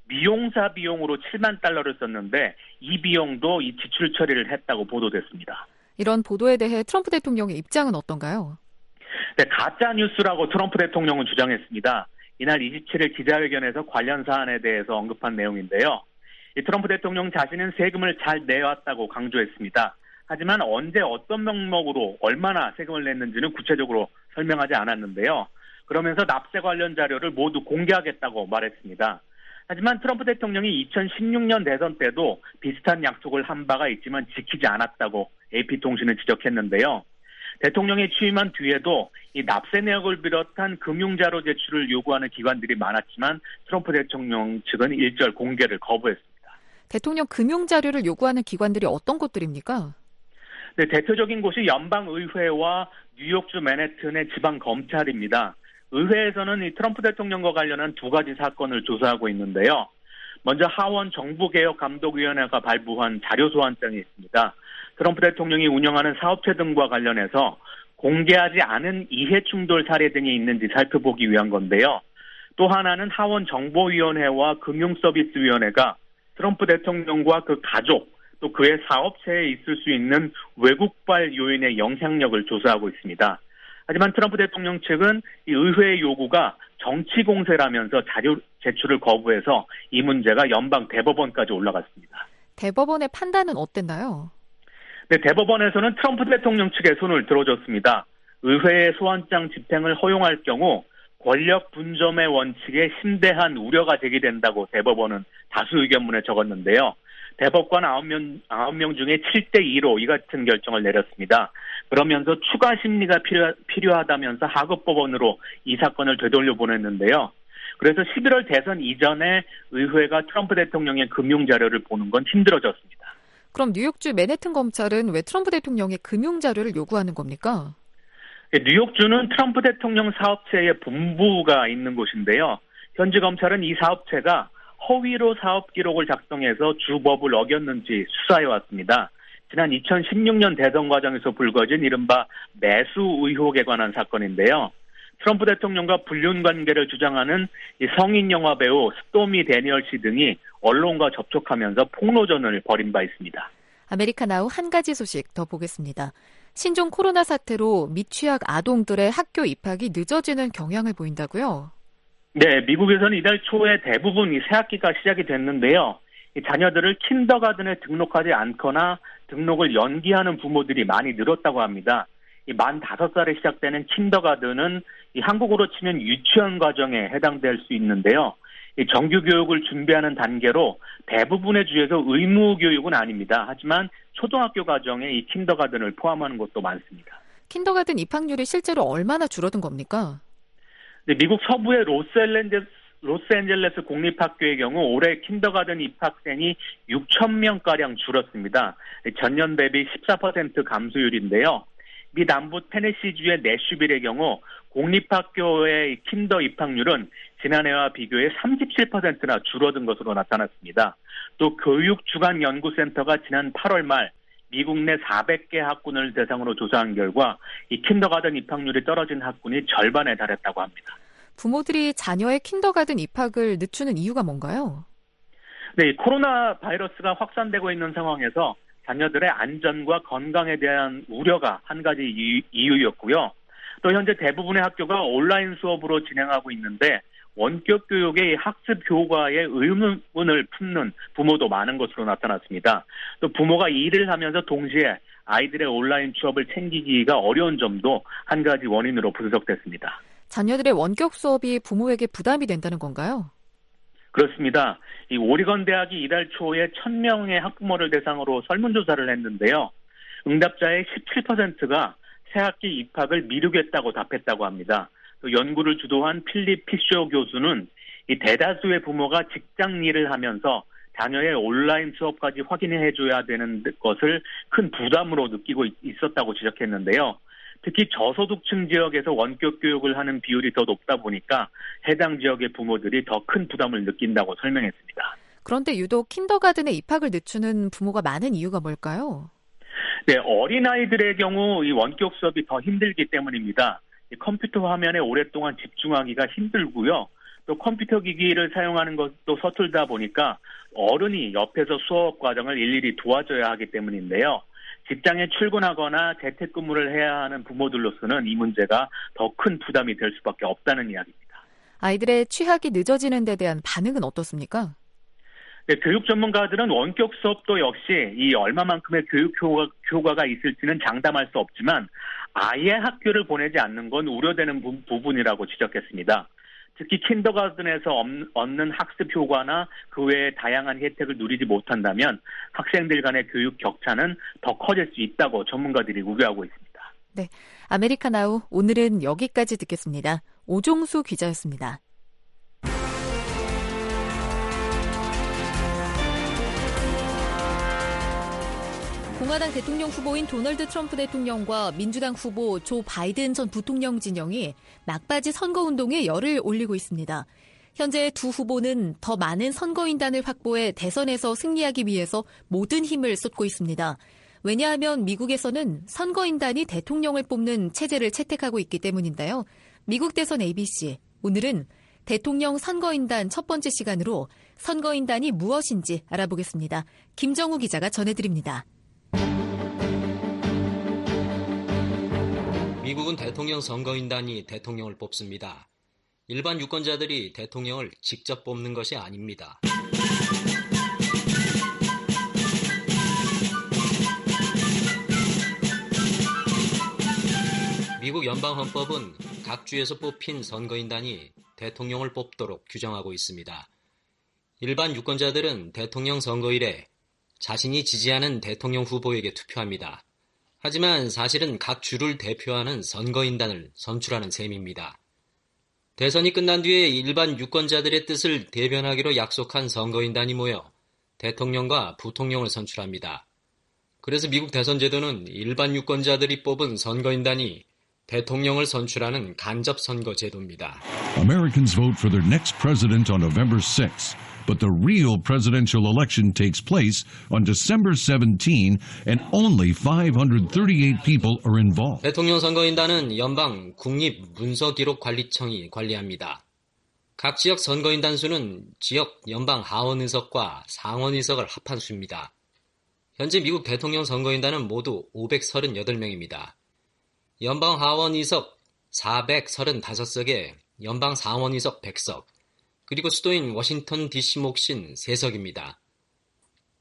미용사 비용으로 7만 달러를 썼는데 이 비용도 이 지출 처리를 했다고 보도됐습니다. 이런 보도에 대해 트럼프 대통령의 입장은 어떤가요? 네, 가짜 뉴스라고 트럼프 대통령은 주장했습니다. 이날 27일 기자회견에서 관련 사안에 대해서 언급한 내용인데요. 이 트럼프 대통령 자신은 세금을 잘 내왔다고 강조했습니다. 하지만 언제 어떤 명목으로 얼마나 세금을 냈는지는 구체적으로 설명하지 않았는데요. 그러면서 납세 관련 자료를 모두 공개하겠다고 말했습니다. 하지만 트럼프 대통령이 2016년 대선 때도 비슷한 약속을 한 바가 있지만 지키지 않았다고 AP통신은 지적했는데요. 대통령이 취임한 뒤에도 이 납세 내역을 비롯한 금융자료 제출을 요구하는 기관들이 많았지만 트럼프 대통령 측은 일절 공개를 거부했습니다. 대통령 금융자료를 요구하는 기관들이 어떤 곳들입니까? 네, 대표적인 곳이 연방의회와 뉴욕주 맨해튼의 지방검찰입니다. 의회에서는 이 트럼프 대통령과 관련한 두 가지 사건을 조사하고 있는데요. 먼저 하원 정부개혁감독위원회가 발부한 자료소환장이 있습니다. 트럼프 대통령이 운영하는 사업체 등과 관련해서 공개하지 않은 이해충돌 사례 등이 있는지 살펴보기 위한 건데요. 또 하나는 하원 정보위원회와 금융서비스위원회가 트럼프 대통령과 그 가족, 또 그의 사업체에 있을 수 있는 외국발 요인의 영향력을 조사하고 있습니다. 하지만 트럼프 대통령 측은 이 의회의 요구가 정치 공세라면서 자료 제출을 거부해서 이 문제가 연방 대법원까지 올라갔습니다. 대법원의 판단은 어땠나요? 네, 대법원에서는 트럼프 대통령 측의 손을 들어줬습니다. 의회의 소환장 집행을 허용할 경우 권력 분점의 원칙에 심대한 우려가 제기된다고 대법원은 다수 의견문에 적었는데요. 대법관 9명 중에 7대2로 이 같은 결정을 내렸습니다. 그러면서 추가 심리가 필요하다면서 하급법원으로 이 사건을 되돌려 보냈는데요. 그래서 11월 대선 이전에 의회가 트럼프 대통령의 금융자료를 보는 건 힘들어졌습니다. 그럼 뉴욕주 맨해튼 검찰은 왜 트럼프 대통령의 금융자료를 요구하는 겁니까? 뉴욕주는 트럼프 대통령 사업체의 본부가 있는 곳인데요. 현지 검찰은 이 사업체가 허위로 사업 기록을 작성해서 주법을 어겼는지 수사해왔습니다. 지난 2016년 대선 과정에서 불거진 이른바 매수 의혹에 관한 사건인데요. 트럼프 대통령과 불륜 관계를 주장하는 이 성인 영화 배우 스토미 데니얼 씨 등이 언론과 접촉하면서 폭로전을 벌인 바 있습니다. 아메리카나우 한 가지 소식 더 보겠습니다. 신종 코로나 사태로 미취학 아동들의 학교 입학이 늦어지는 경향을 보인다고요? 네, 미국에서는 이달 초에 대부분 이 새학기가 시작이 됐는데요. 이 자녀들을 킨더가든에 등록하지 않거나 등록을 연기하는 부모들이 많이 늘었다고 합니다. 만 5살에 시작되는 킨더가든은 한국으로 치면 유치원 과정에 해당될 수 있는데요. 정규 교육을 준비하는 단계로 대부분의 주에서 의무 교육은 아닙니다. 하지만 초등학교 과정에 이 킨더가든을 포함하는 곳도 많습니다. 킨더가든 입학률이 실제로 얼마나 줄어든 겁니까? 네, 미국 서부의 로스앤젤레스 공립학교의 경우 올해 킨더가든 입학생이 6천 명가량 줄었습니다. 전년 대비 14% 감소율인데요. 미 남부 테네시주의 내슈빌의 경우 공립학교의 킨더 입학률은 지난해와 비교해 37%나 줄어든 것으로 나타났습니다. 또 교육주간연구센터가 지난 8월 말 미국 내 400개 학군을 대상으로 조사한 결과 이 킨더가든 입학률이 떨어진 학군이 절반에 달했다고 합니다. 부모들이 자녀의 킨더가든 입학을 늦추는 이유가 뭔가요? 네, 코로나 바이러스가 확산되고 있는 상황에서 자녀들의 안전과 건강에 대한 우려가 한 가지 이유였고요. 또 현재 대부분의 학교가 온라인 수업으로 진행하고 있는데 원격 교육의 학습 효과에 의문을 품는 부모도 많은 것으로 나타났습니다. 또 부모가 일을 하면서 동시에 아이들의 온라인 수업을 챙기기가 어려운 점도 한 가지 원인으로 분석됐습니다. 자녀들의 원격 수업이 부모에게 부담이 된다는 건가요? 그렇습니다. 이 오리건 대학이 이달 초에 1,000명의 학부모를 대상으로 설문조사를 했는데요. 응답자의 17%가 새학기 입학을 미루겠다고 답했다고 합니다. 또 연구를 주도한 필립 피쇼 교수는 이 대다수의 부모가 직장 일을 하면서 자녀의 온라인 수업까지 확인해줘야 되는 것을 큰 부담으로 느끼고 있었다고 지적했는데요. 특히 저소득층 지역에서 원격 교육을 하는 비율이 더 높다 보니까 해당 지역의 부모들이 더 큰 부담을 느낀다고 설명했습니다. 그런데 유독 킨더가든에 입학을 늦추는 부모가 많은 이유가 뭘까요? 네, 어린아이들의 경우 이 원격 수업이 더 힘들기 때문입니다. 컴퓨터 화면에 오랫동안 집중하기가 힘들고요. 또 컴퓨터 기기를 사용하는 것도 서툴다 보니까 어른이 옆에서 수업 과정을 일일이 도와줘야 하기 때문인데요. 직장에 출근하거나 재택근무를 해야 하는 부모들로서는 이 문제가 더 큰 부담이 될 수밖에 없다는 이야기입니다. 아이들의 취학이 늦어지는 데 대한 반응은 어떻습니까? 네, 교육 전문가들은 원격 수업도 역시 이 얼마만큼의 교육 효과가 있을지는 장담할 수 없지만 아예 학교를 보내지 않는 건 우려되는 부분이라고 지적했습니다. 특히 킨더가든에서 얻는 학습 효과나 그 외의 다양한 혜택을 누리지 못한다면 학생들 간의 교육 격차는 더 커질 수 있다고 전문가들이 우려하고 있습니다. 네, 아메리카나우 오늘은 여기까지 듣겠습니다. 오종수 기자였습니다. 공화당 대통령 후보인 도널드 트럼프 대통령과 민주당 후보 조 바이든 전 부통령 진영이 막바지 선거운동에 열을 올리고 있습니다. 현재 두 후보는 더 많은 선거인단을 확보해 대선에서 승리하기 위해서 모든 힘을 쏟고 있습니다. 왜냐하면 미국에서는 선거인단이 대통령을 뽑는 체제를 채택하고 있기 때문인데요. 미국 대선 ABC, 오늘은 대통령 선거인단 첫 번째 시간으로 선거인단이 무엇인지 알아보겠습니다. 김정우 기자가 전해드립니다. 미국은 대통령 선거인단이 대통령을 뽑습니다. 일반 유권자들이 대통령을 직접 뽑는 것이 아닙니다. 미국 연방헌법은 각 주에서 뽑힌 선거인단이 대통령을 뽑도록 규정하고 있습니다. 일반 유권자들은 대통령 선거일에 자신이 지지하는 대통령 후보에게 투표합니다. 하지만 사실은 각 주를 대표하는 선거인단을 선출하는 셈입니다. 대선이 끝난 뒤에 일반 유권자들의 뜻을 대변하기로 약속한 선거인단이 모여 대통령과 부통령을 선출합니다. 그래서 미국 대선 제도는 일반 유권자들이 뽑은 선거인단이 대통령을 선출하는 간접 선거 제도입니다. Americans vote for their next president on November 6th. But the real presidential election takes place on December 17, and only 538 people are involved. 대통령 선거인단은 연방 국립문서기록관리청이 관리합니다. 각 지역 선거인단 수는 지역 연방 하원의석과 상원의석을 합한 수입니다. 현재 미국 대통령 선거인단은 모두 538명입니다. 연방 하원의석 435석에 연방 상원의석 100석, 그리고 수도인 워싱턴 DC 몫인 3석입니다.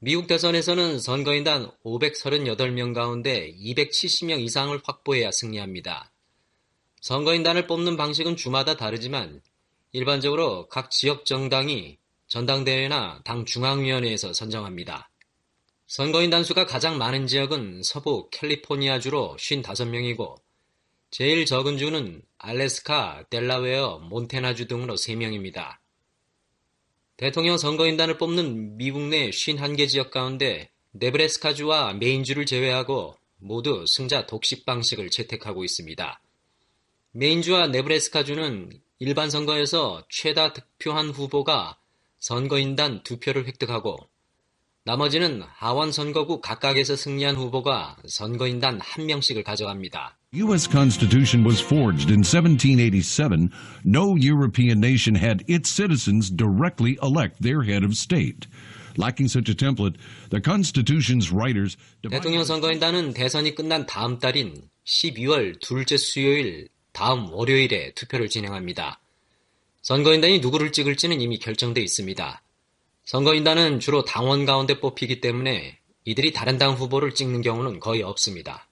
미국 대선에서는 선거인단 538명 가운데 270명 이상을 확보해야 승리합니다. 선거인단을 뽑는 방식은 주마다 다르지만 일반적으로 각 지역 정당이 전당대회나 당 중앙위원회에서 선정합니다. 선거인단 수가 가장 많은 지역은 서부 캘리포니아주로 55명이고 제일 적은 주는 알래스카, 델라웨어, 몬태나주 등으로 3명입니다. 대통령 선거인단을 뽑는 미국 내 51개 지역 가운데 네브래스카주와 메인주를 제외하고 모두 승자 독식 방식을 채택하고 있습니다. 메인주와 네브래스카주는 일반 선거에서 최다 득표한 후보가 선거인단 2표를 획득하고 나머지는 하원 선거구 각각에서 승리한 후보가 선거인단 1명씩을 가져갑니다. U.S. Constitution was forged in 1787. No European nation had its citizens directly elect their head of state. Lacking such a template, the Constitution's writers 대통령 선거인단은 대선이 끝난 다음 달인 12월 둘째 수요일 다음 월요일에 투표를 진행합니다. 선거인단이 누구를 찍을지는 이미 결정돼 있습니다. 선거인단은 주로 당원 가운데 뽑히기 때문에 이들이 다른 당 후보를 찍는 경우는 거의 없습니다.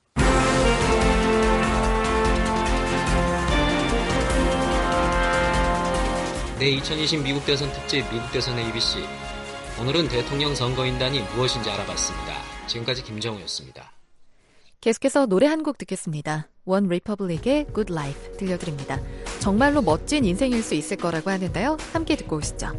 네, 2020 미국 대선 특집 미국 대선 ABC. 오늘은 대통령 선거인단이 무엇인지 알아봤습니다. 지금까지 김정우였습니다. 계속해서 노래 한 곡 듣겠습니다. 원 리퍼블릭의 Good Life 들려드립니다. 정말로 멋진 인생일 수 있을 거라고 하는데요. 함께 듣고 오시죠.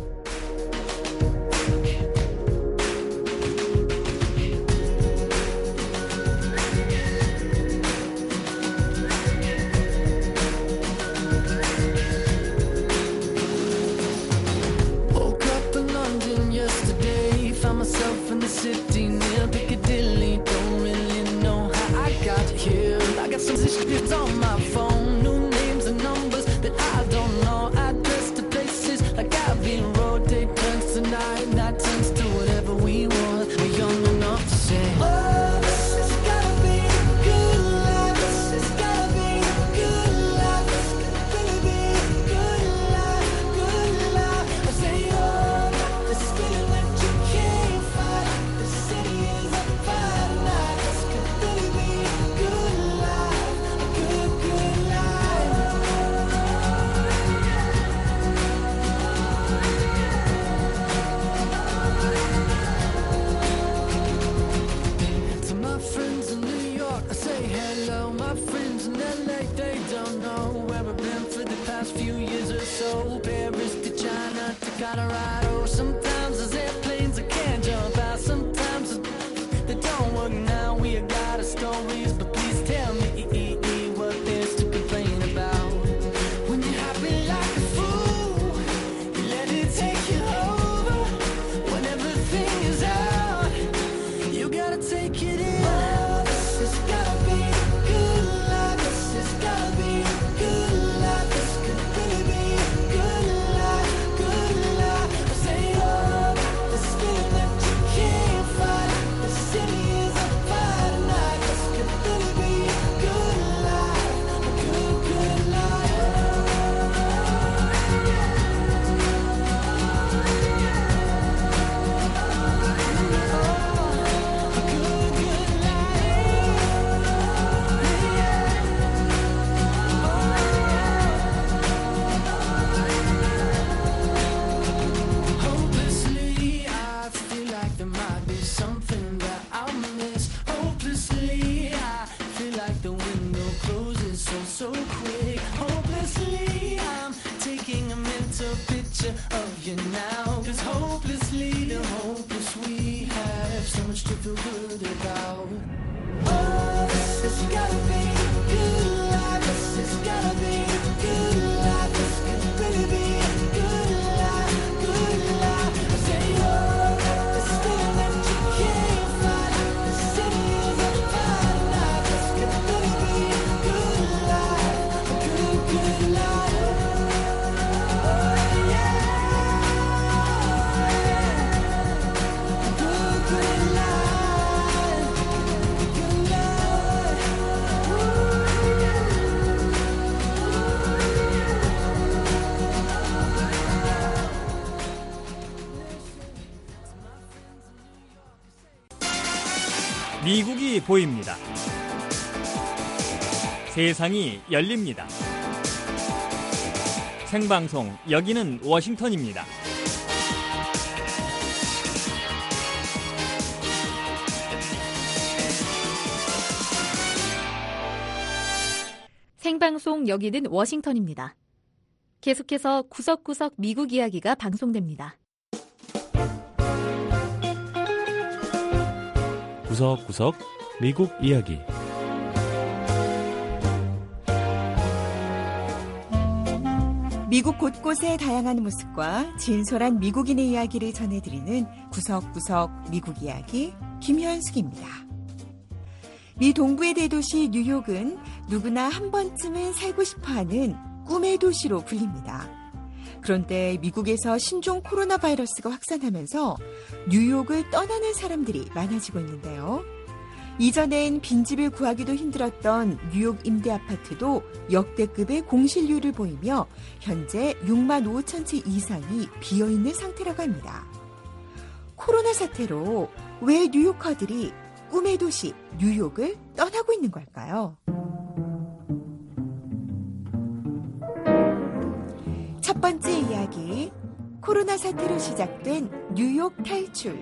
모습이 보입니다. 세상이 열립니다. 생방송 여기는 워싱턴입니다. 생방송 여기는 워싱턴입니다. 계속해서 구석구석 미국 이야기가 방송됩니다. 구석구석 미국 이야기. 미국 곳곳의 다양한 모습과 진솔한 미국인의 이야기를 전해드리는 구석구석 미국 이야기 김현숙입니다. 미 동부의 대도시 뉴욕은 누구나 한 번쯤은 살고 싶어하는 꿈의 도시로 불립니다. 그런데 미국에서 신종 코로나 바이러스가 확산하면서 뉴욕을 떠나는 사람들이 많아지고 있는데요. 이전엔 빈집을 구하기도 힘들었던 뉴욕 임대 아파트도 역대급의 공실률을 보이며 현재 6만 5천 채 이상이 비어있는 상태라고 합니다. 코로나 사태로 왜 뉴요커들이 꿈의 도시 뉴욕을 떠나고 있는 걸까요? 첫 번째 이야기, 코로나 사태로 시작된 뉴욕 탈출.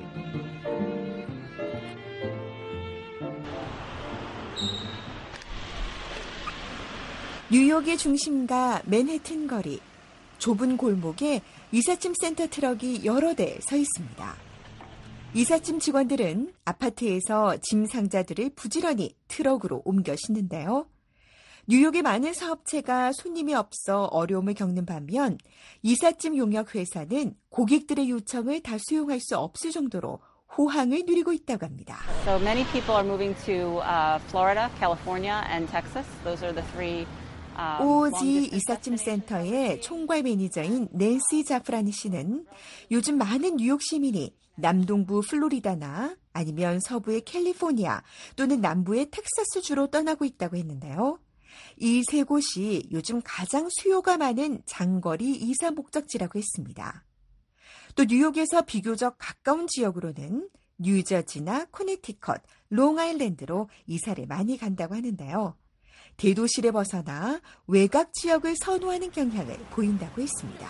뉴욕의 중심가 맨해튼 거리, 좁은 골목에 이삿짐 센터 트럭이 여러 대 서 있습니다. 이삿짐 직원들은 아파트에서 짐 상자들을 부지런히 트럭으로 옮겨 싣는데요. 뉴욕의 많은 사업체가 손님이 없어 어려움을 겪는 반면 이삿짐 용역 회사는 고객들의 요청을 다 수용할 수 없을 정도로 호황을 누리고 있다고 합니다. So many people are moving to Florida, California, and Texas. Those are the three. OOG 이삿짐 센터의 총괄 매니저인 낸시 자프라니 씨는 요즘 많은 뉴욕 시민이 남동부 플로리다나 아니면 서부의 캘리포니아 또는 남부의 텍사스주로 떠나고 있다고 했는데요. 이 세 곳이 요즘 가장 수요가 많은 장거리 이사 목적지라고 했습니다. 또 뉴욕에서 비교적 가까운 지역으로는 뉴저지나 코네티컷, 롱아일랜드로 이사를 많이 간다고 하는데요. 대도시를 벗어나 외곽 지역을 선호하는 경향을 보인다고 했습니다.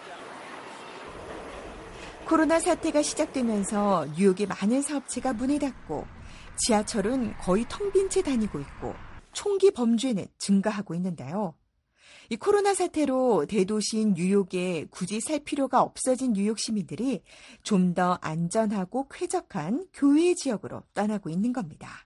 코로나 사태가 시작되면서 뉴욕의 많은 사업체가 문을 닫고 지하철은 거의 텅 빈 채 다니고 있고 총기 범죄는 증가하고 있는데요. 이 코로나 사태로 대도시인 뉴욕에 굳이 살 필요가 없어진 뉴욕 시민들이 좀 더 안전하고 쾌적한 교외 지역으로 떠나고 있는 겁니다.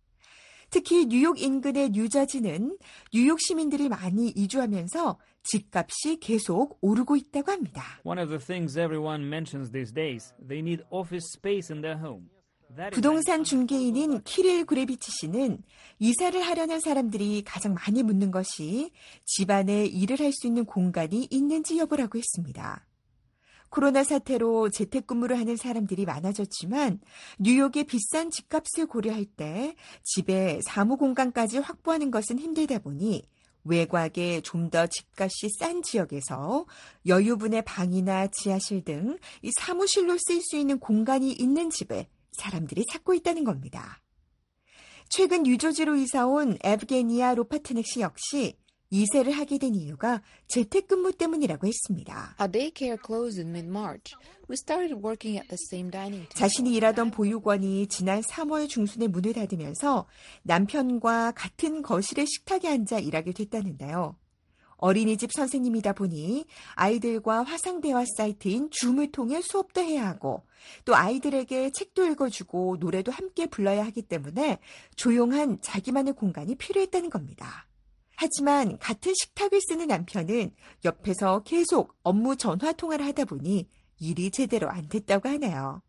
특히 뉴욕 인근의 뉴저지는 뉴욕 시민들이 많이 이주하면서 집값이 계속 오르고 있다고 합니다. One of the things everyone mentions these days, they need office space in their home. 부동산 중개인인 키릴 그레비치 씨는 이사를 하려는 사람들이 가장 많이 묻는 것이 집안에 일을 할 수 있는 공간이 있는지 여부라고 했습니다. 코로나 사태로 재택근무를 하는 사람들이 많아졌지만 뉴욕의 비싼 집값을 고려할 때 집에 사무공간까지 확보하는 것은 힘들다 보니 외곽에 좀 더 집값이 싼 지역에서 여유분의 방이나 지하실 등 이 사무실로 쓸 수 있는 공간이 있는 집을 사람들이 찾고 있다는 겁니다. 최근 뉴저지로 이사온 에브게니아 로파트넥 씨 역시 이사를 하게 된 이유가 재택근무 때문이라고 했습니다. Our daycare closed in mid-March. We started working at the same dining table. 자신이 일하던 보육원이 지난 3월 중순에 문을 닫으면서 남편과 같은 거실의 식탁에 앉아 일하게 됐다는데요. 어린이집 선생님이다 보니 아이들과 화상대화 사이트인 줌을 통해 수업도 해야 하고 또 아이들에게 책도 읽어주고 노래도 함께 불러야 하기 때문에 조용한 자기만의 공간이 필요했다는 겁니다. 하지만 같은 식탁을 쓰는 남편은 옆에서 계속 업무 전화 통화를 하다 보니 일이 제대로 안 됐다고 하네요.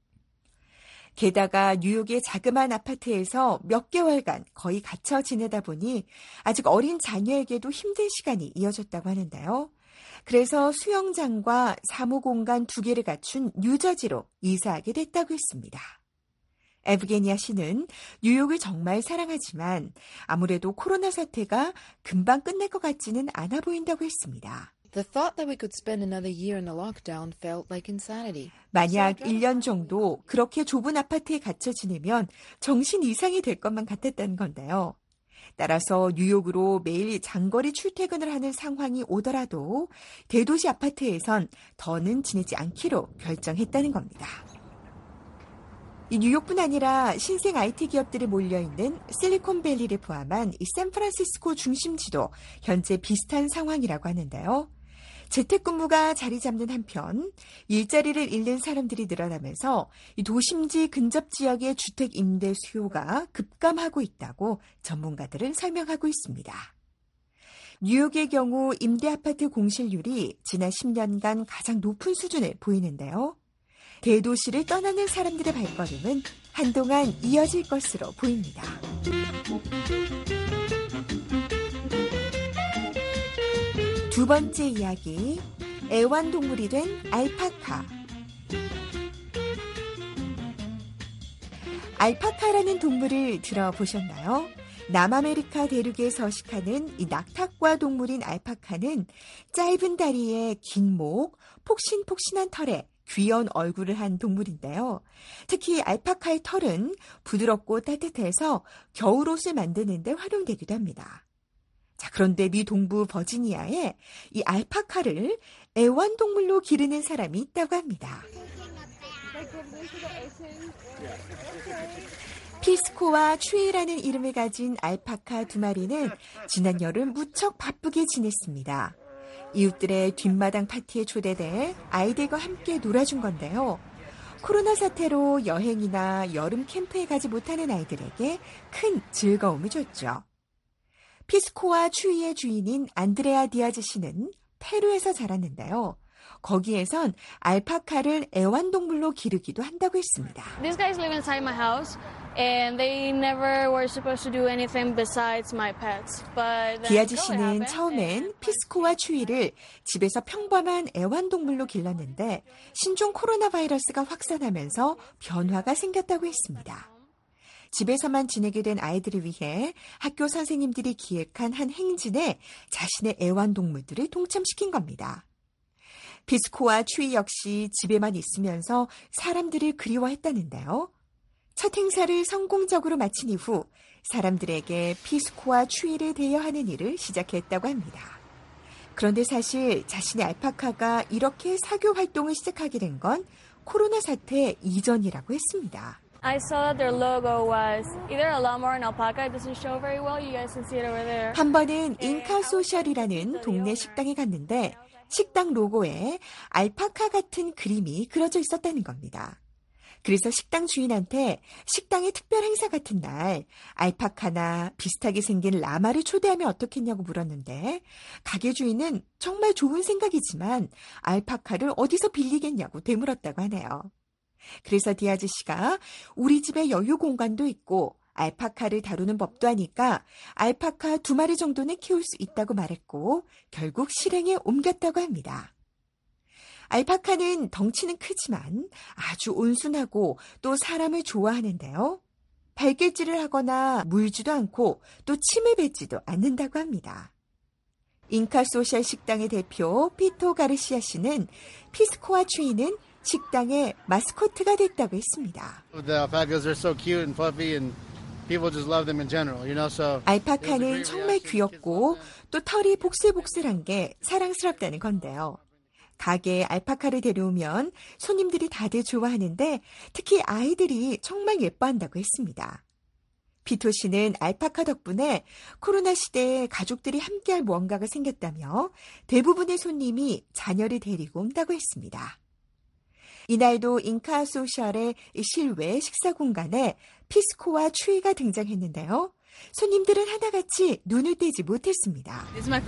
게다가 뉴욕의 자그마한 아파트에서 몇 개월간 거의 갇혀 지내다 보니 아직 어린 자녀에게도 힘든 시간이 이어졌다고 하는데요. 그래서 수영장과 사무공간 2개를 갖춘 뉴저지로 이사하게 됐다고 했습니다. 에브게니아 씨는 뉴욕을 정말 사랑하지만 아무래도 코로나 사태가 금방 끝날 것 같지는 않아 보인다고 했습니다. The thought that we could spend another year in a lockdown felt like insanity. 만약 1년 정도 그렇게 좁은 아파트에 갇혀 지내면 정신 이상이 될 것만 같았다는 건데요. 따라서 뉴욕으로 매일 장거리 출퇴근을 하는 상황이 오더라도 대도시 아파트에선 더는 지내지 않기로 결정했다는 겁니다. 이 뉴욕뿐 아니라 신생 IT 기업들이 몰려있는 실리콘밸리를 포함한 이 샌프란시스코 중심지도 현재 비슷한 상황이라고 하는데요. 재택근무가 자리 잡는 한편 일자리를 잃는 사람들이 늘어나면서 이 도심지 근접 지역의 주택 임대 수요가 급감하고 있다고 전문가들은 설명하고 있습니다. 뉴욕의 경우 임대아파트 공실률이 지난 10년간 가장 높은 수준을 보이는데요. 대도시를 떠나는 사람들의 발걸음은 한동안 이어질 것으로 보입니다. 두 번째 이야기, 애완동물이 된 알파카. 알파카라는 동물을 들어보셨나요? 남아메리카 대륙에 서식하는 이 낙타과 동물인 알파카는 짧은 다리에 긴 목, 폭신폭신한 털에 귀여운 얼굴을 한 동물인데요. 특히 알파카의 털은 부드럽고 따뜻해서 겨울옷을 만드는 데 활용되기도 합니다. 자, 그런데 미 동부 버지니아에 이 알파카를 애완동물로 기르는 사람이 있다고 합니다. 피스코와 추이라는 이름을 가진 알파카 두 마리는 지난 여름 무척 바쁘게 지냈습니다. 이웃들의 뒷마당 파티에 초대돼 아이들과 함께 놀아준 건데요. 코로나 사태로 여행이나 여름 캠프에 가지 못하는 아이들에게 큰 즐거움을 줬죠. 피스코와 추이의 주인인 안드레아 디아즈 씨는 페루에서 자랐는데요. 거기에선 알파카를 애완동물로 기르기도 한다고 했습니다. These guys live inside my house and they never were supposed to do anything besides my pets. But 디아즈 씨는 처음엔 피스코와 추이를 집에서 평범한 애완동물로 길렀는데 신종 코로나 바이러스가 확산하면서 변화가 생겼다고 했습니다. 집에서만 지내게 된 아이들을 위해 학교 선생님들이 기획한 한 행진에 자신의 애완동물들을 동참시킨 겁니다. 피스코와 추이 역시 집에만 있으면서 사람들을 그리워했다는데요. 첫 행사를 성공적으로 마친 이후 사람들에게 피스코와 추이를 대여하는 일을 시작했다고 합니다. 그런데 사실 자신의 알파카가 이렇게 사교 활동을 시작하게 된 건 코로나 사태 이전이라고 했습니다. I saw that their logo was either a llama or an alpaca. It doesn't show very well. You guys can see it over there. 한 번은 인카 소셜이라는 동네 식당에 갔는데 식당 로고에 알파카 같은 그림이 그려져 있었다는 겁니다. 그래서 식당 주인한테 식당의 특별 행사 같은 날 알파카나 비슷하게 생긴 라마를 초대하면 어떻겠냐고 물었는데 가게 주인은 정말 좋은 생각이지만 알파카를 어디서 빌리겠냐고 되물었다고 하네요. 그래서 디아즈 씨가 우리 집에 여유 공간도 있고 알파카를 다루는 법도 하니까 알파카 2마리 정도는 키울 수 있다고 말했고 결국 실행에 옮겼다고 합니다. 알파카는 덩치는 크지만 아주 온순하고 또 사람을 좋아하는데요. 발길질을 하거나 물지도 않고 또 침을 뱉지도 않는다고 합니다. 인카 소셜 식당의 대표 피토 가르시아 씨는 피스코와 추이는 식당의 마스코트가 됐다고 했습니다. 알파카는 정말 귀엽고 또 털이 복슬복슬한 게 사랑스럽다는 건데요. 가게에 알파카를 데려오면 손님들이 다들 좋아하는데 특히 아이들이 정말 예뻐한다고 했습니다. 피토 씨는 알파카 덕분에 코로나 시대에 가족들이 함께할 무언가가 생겼다며 대부분의 손님이 자녀를 데리고 온다고 했습니다. 이날도 인카 소셜의 실외 식사 공간에 피스코와 추이가 등장했는데요. 손님들은 하나같이 눈을 떼지 못했습니다.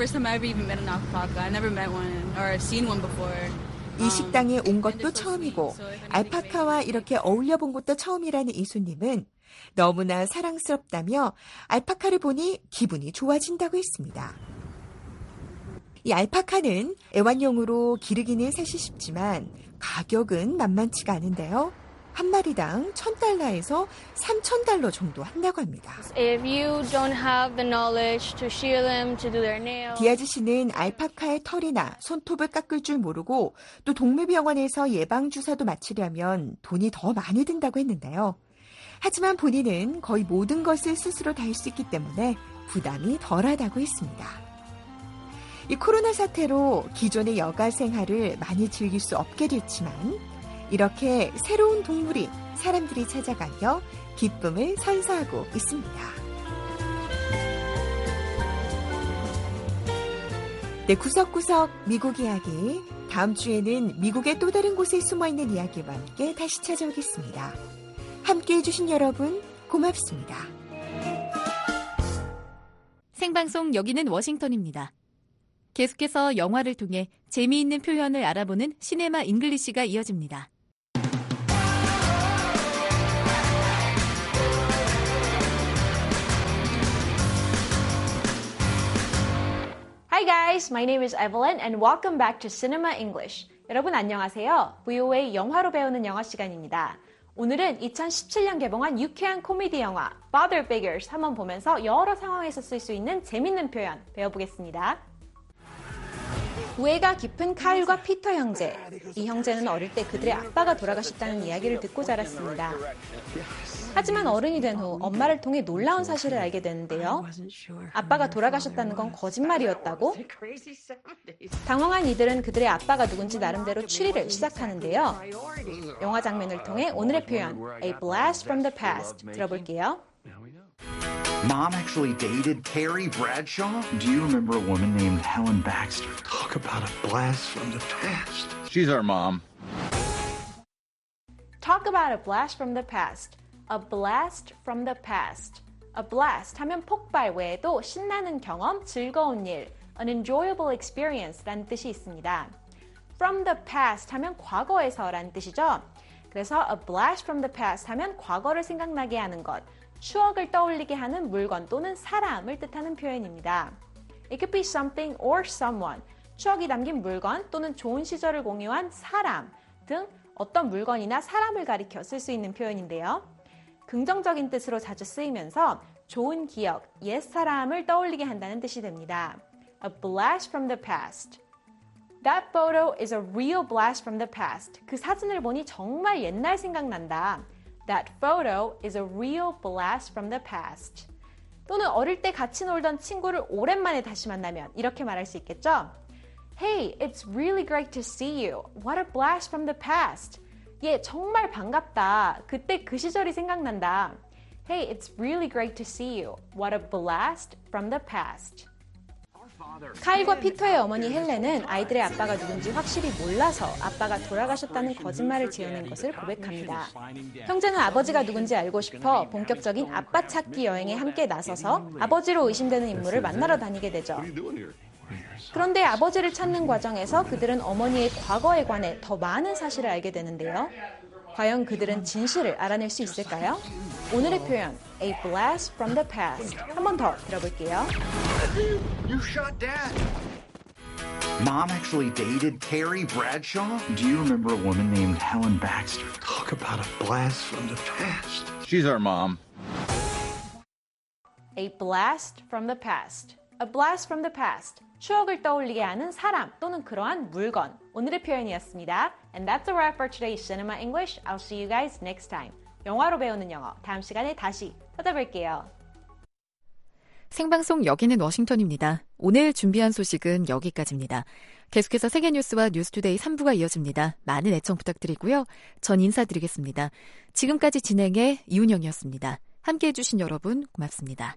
이 식당에 온 것도 처음이고 알파카와 이렇게 어울려 본 것도 처음이라는 이 손님은 너무나 사랑스럽다며 알파카를 보니 기분이 좋아진다고 했습니다. 이 알파카는 애완용으로 기르기는 사실 쉽지만 가격은 만만치가 않은데요. 한 마리당 $1,000에서 $3,000 정도 한다고 합니다. If you don't have the knowledge to shear them, to do their nails. 디아즈 씨는 알파카의 털이나 손톱을 깎을 줄 모르고 또 동물병원에서 예방주사도 맞추려면 돈이 더 많이 든다고 했는데요. 하지만 본인은 거의 모든 것을 스스로 다 할 수 있기 때문에 부담이 덜하다고 했습니다. 이 코로나 사태로 기존의 여가 생활을 많이 즐길 수 없게 됐지만 이렇게 새로운 동물이 사람들이 찾아가며 기쁨을 선사하고 있습니다. 네, 구석구석 미국 이야기. 다음 주에는 미국의 또 다른 곳에 숨어있는 이야기와 함께 다시 찾아오겠습니다. 함께해 주신 여러분 고맙습니다. 생방송 여기는 워싱턴입니다. 계속해서 영화를 통해 재미있는 표현을 알아보는 시네마 잉글리시가 이어집니다. Hi guys, my name is Evelyn and welcome back to Cinema English. 여러분 안녕하세요. VOA 영화로 배우는 영어 시간입니다. 오늘은 2017년 개봉한 유쾌한 코미디 영화 Father Figures 한번 보면서 여러 상황에서 쓸 수 있는 재밌는 표현 배워보겠습니다. 우애가 깊은 카일과 피터 형제. 이 형제는 어릴 때 그들의 아빠가 돌아가셨다는 이야기를 듣고 자랐습니다. 하지만 어른이 된 후 엄마를 통해 놀라운 사실을 알게 되는데요. 아빠가 돌아가셨다는 건 거짓말이었다고? 당황한 이들은 그들의 아빠가 누군지 나름대로 추리를 시작하는데요. 영화 장면을 통해 오늘의 표현 A blast from the past 들어볼게요. Mom actually dated Terry Bradshaw? Do you remember a woman named Helen Baxter? Talk about a blast from the past. She's our mom. Talk about a blast from the past. A blast from the past. A blast 하면 폭발 외에도 신나는 경험, 즐거운 일, an enjoyable experience 라는 뜻이 있습니다. From the past 하면 과거에서 라는 뜻이죠. 그래서 a blast from the past 하면 과거를 생각나게 하는 것, 추억을 떠올리게 하는 물건 또는 사람을 뜻하는 표현입니다. It could be something or someone. 추억이 담긴 물건 또는 좋은 시절을 공유한 사람 등 어떤 물건이나 사람을 가리켜 쓸 수 있는 표현인데요. 긍정적인 뜻으로 자주 쓰이면서 좋은 기억, 옛 사람을 떠올리게 한다는 뜻이 됩니다. A blast from the past. That photo is a real blast from the past. 그 사진을 보니 정말 옛날 생각난다. That photo is a real blast from the past. 또는 어릴 때 같이 놀던 친구를 오랜만에 다시 만나면 이렇게 말할 수 있겠죠? Hey, it's really great to see you. What a blast from the past. 예, 정말 반갑다. 그때 그 시절이 생각난다. Hey, it's really great to see you. What a blast from the past. 카일과 피터의 어머니 헬렌은 아이들의 아빠가 누군지 확실히 몰라서 아빠가 돌아가셨다는 거짓말을 지어낸 것을 고백합니다. 형제는 아버지가 누군지 알고 싶어 본격적인 아빠 찾기 여행에 함께 나서서 아버지로 의심되는 인물을 만나러 다니게 되죠. 그런데 아버지를 찾는 과정에서 그들은 어머니의 과거에 관해 더 많은 사실을 알게 되는데요. 과연 그들은 진실을 알아낼 수 있을까요? 오늘의 표현, A blast from the past. 한 번 더 들어볼게요. You shot Dad. Mom actually dated Terry Bradshaw? Do you remember a woman named Helen Baxter? Talk about a blast from the past. She's our mom. A blast from the past. A blast from the past. 추억을 떠올리게 하는 사람 또는 그러한 물건. 오늘의 표현이었습니다. And that's a wrap for today's Cinema English. I'll see you guys next time. 영화로 배우는 영어. 다음 시간에 다시 찾아뵐게요. 생방송 여기는 워싱턴입니다. 오늘 준비한 소식은 여기까지입니다. 계속해서 세계 뉴스와 뉴스투데이 3부가 이어집니다. 많은 애청 부탁드리고요. 전 인사드리겠습니다. 지금까지 진행의 이훈영이었습니다. 함께해 주신 여러분 고맙습니다.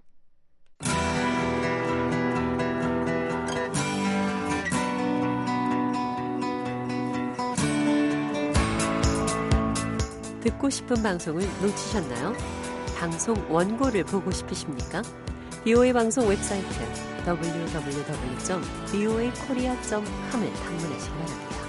듣고 싶은 방송을 놓치셨나요? 방송 원고를 보고 싶으십니까? VOA 방송 웹사이트 www.voakorea.com을 방문하시기 바랍니다.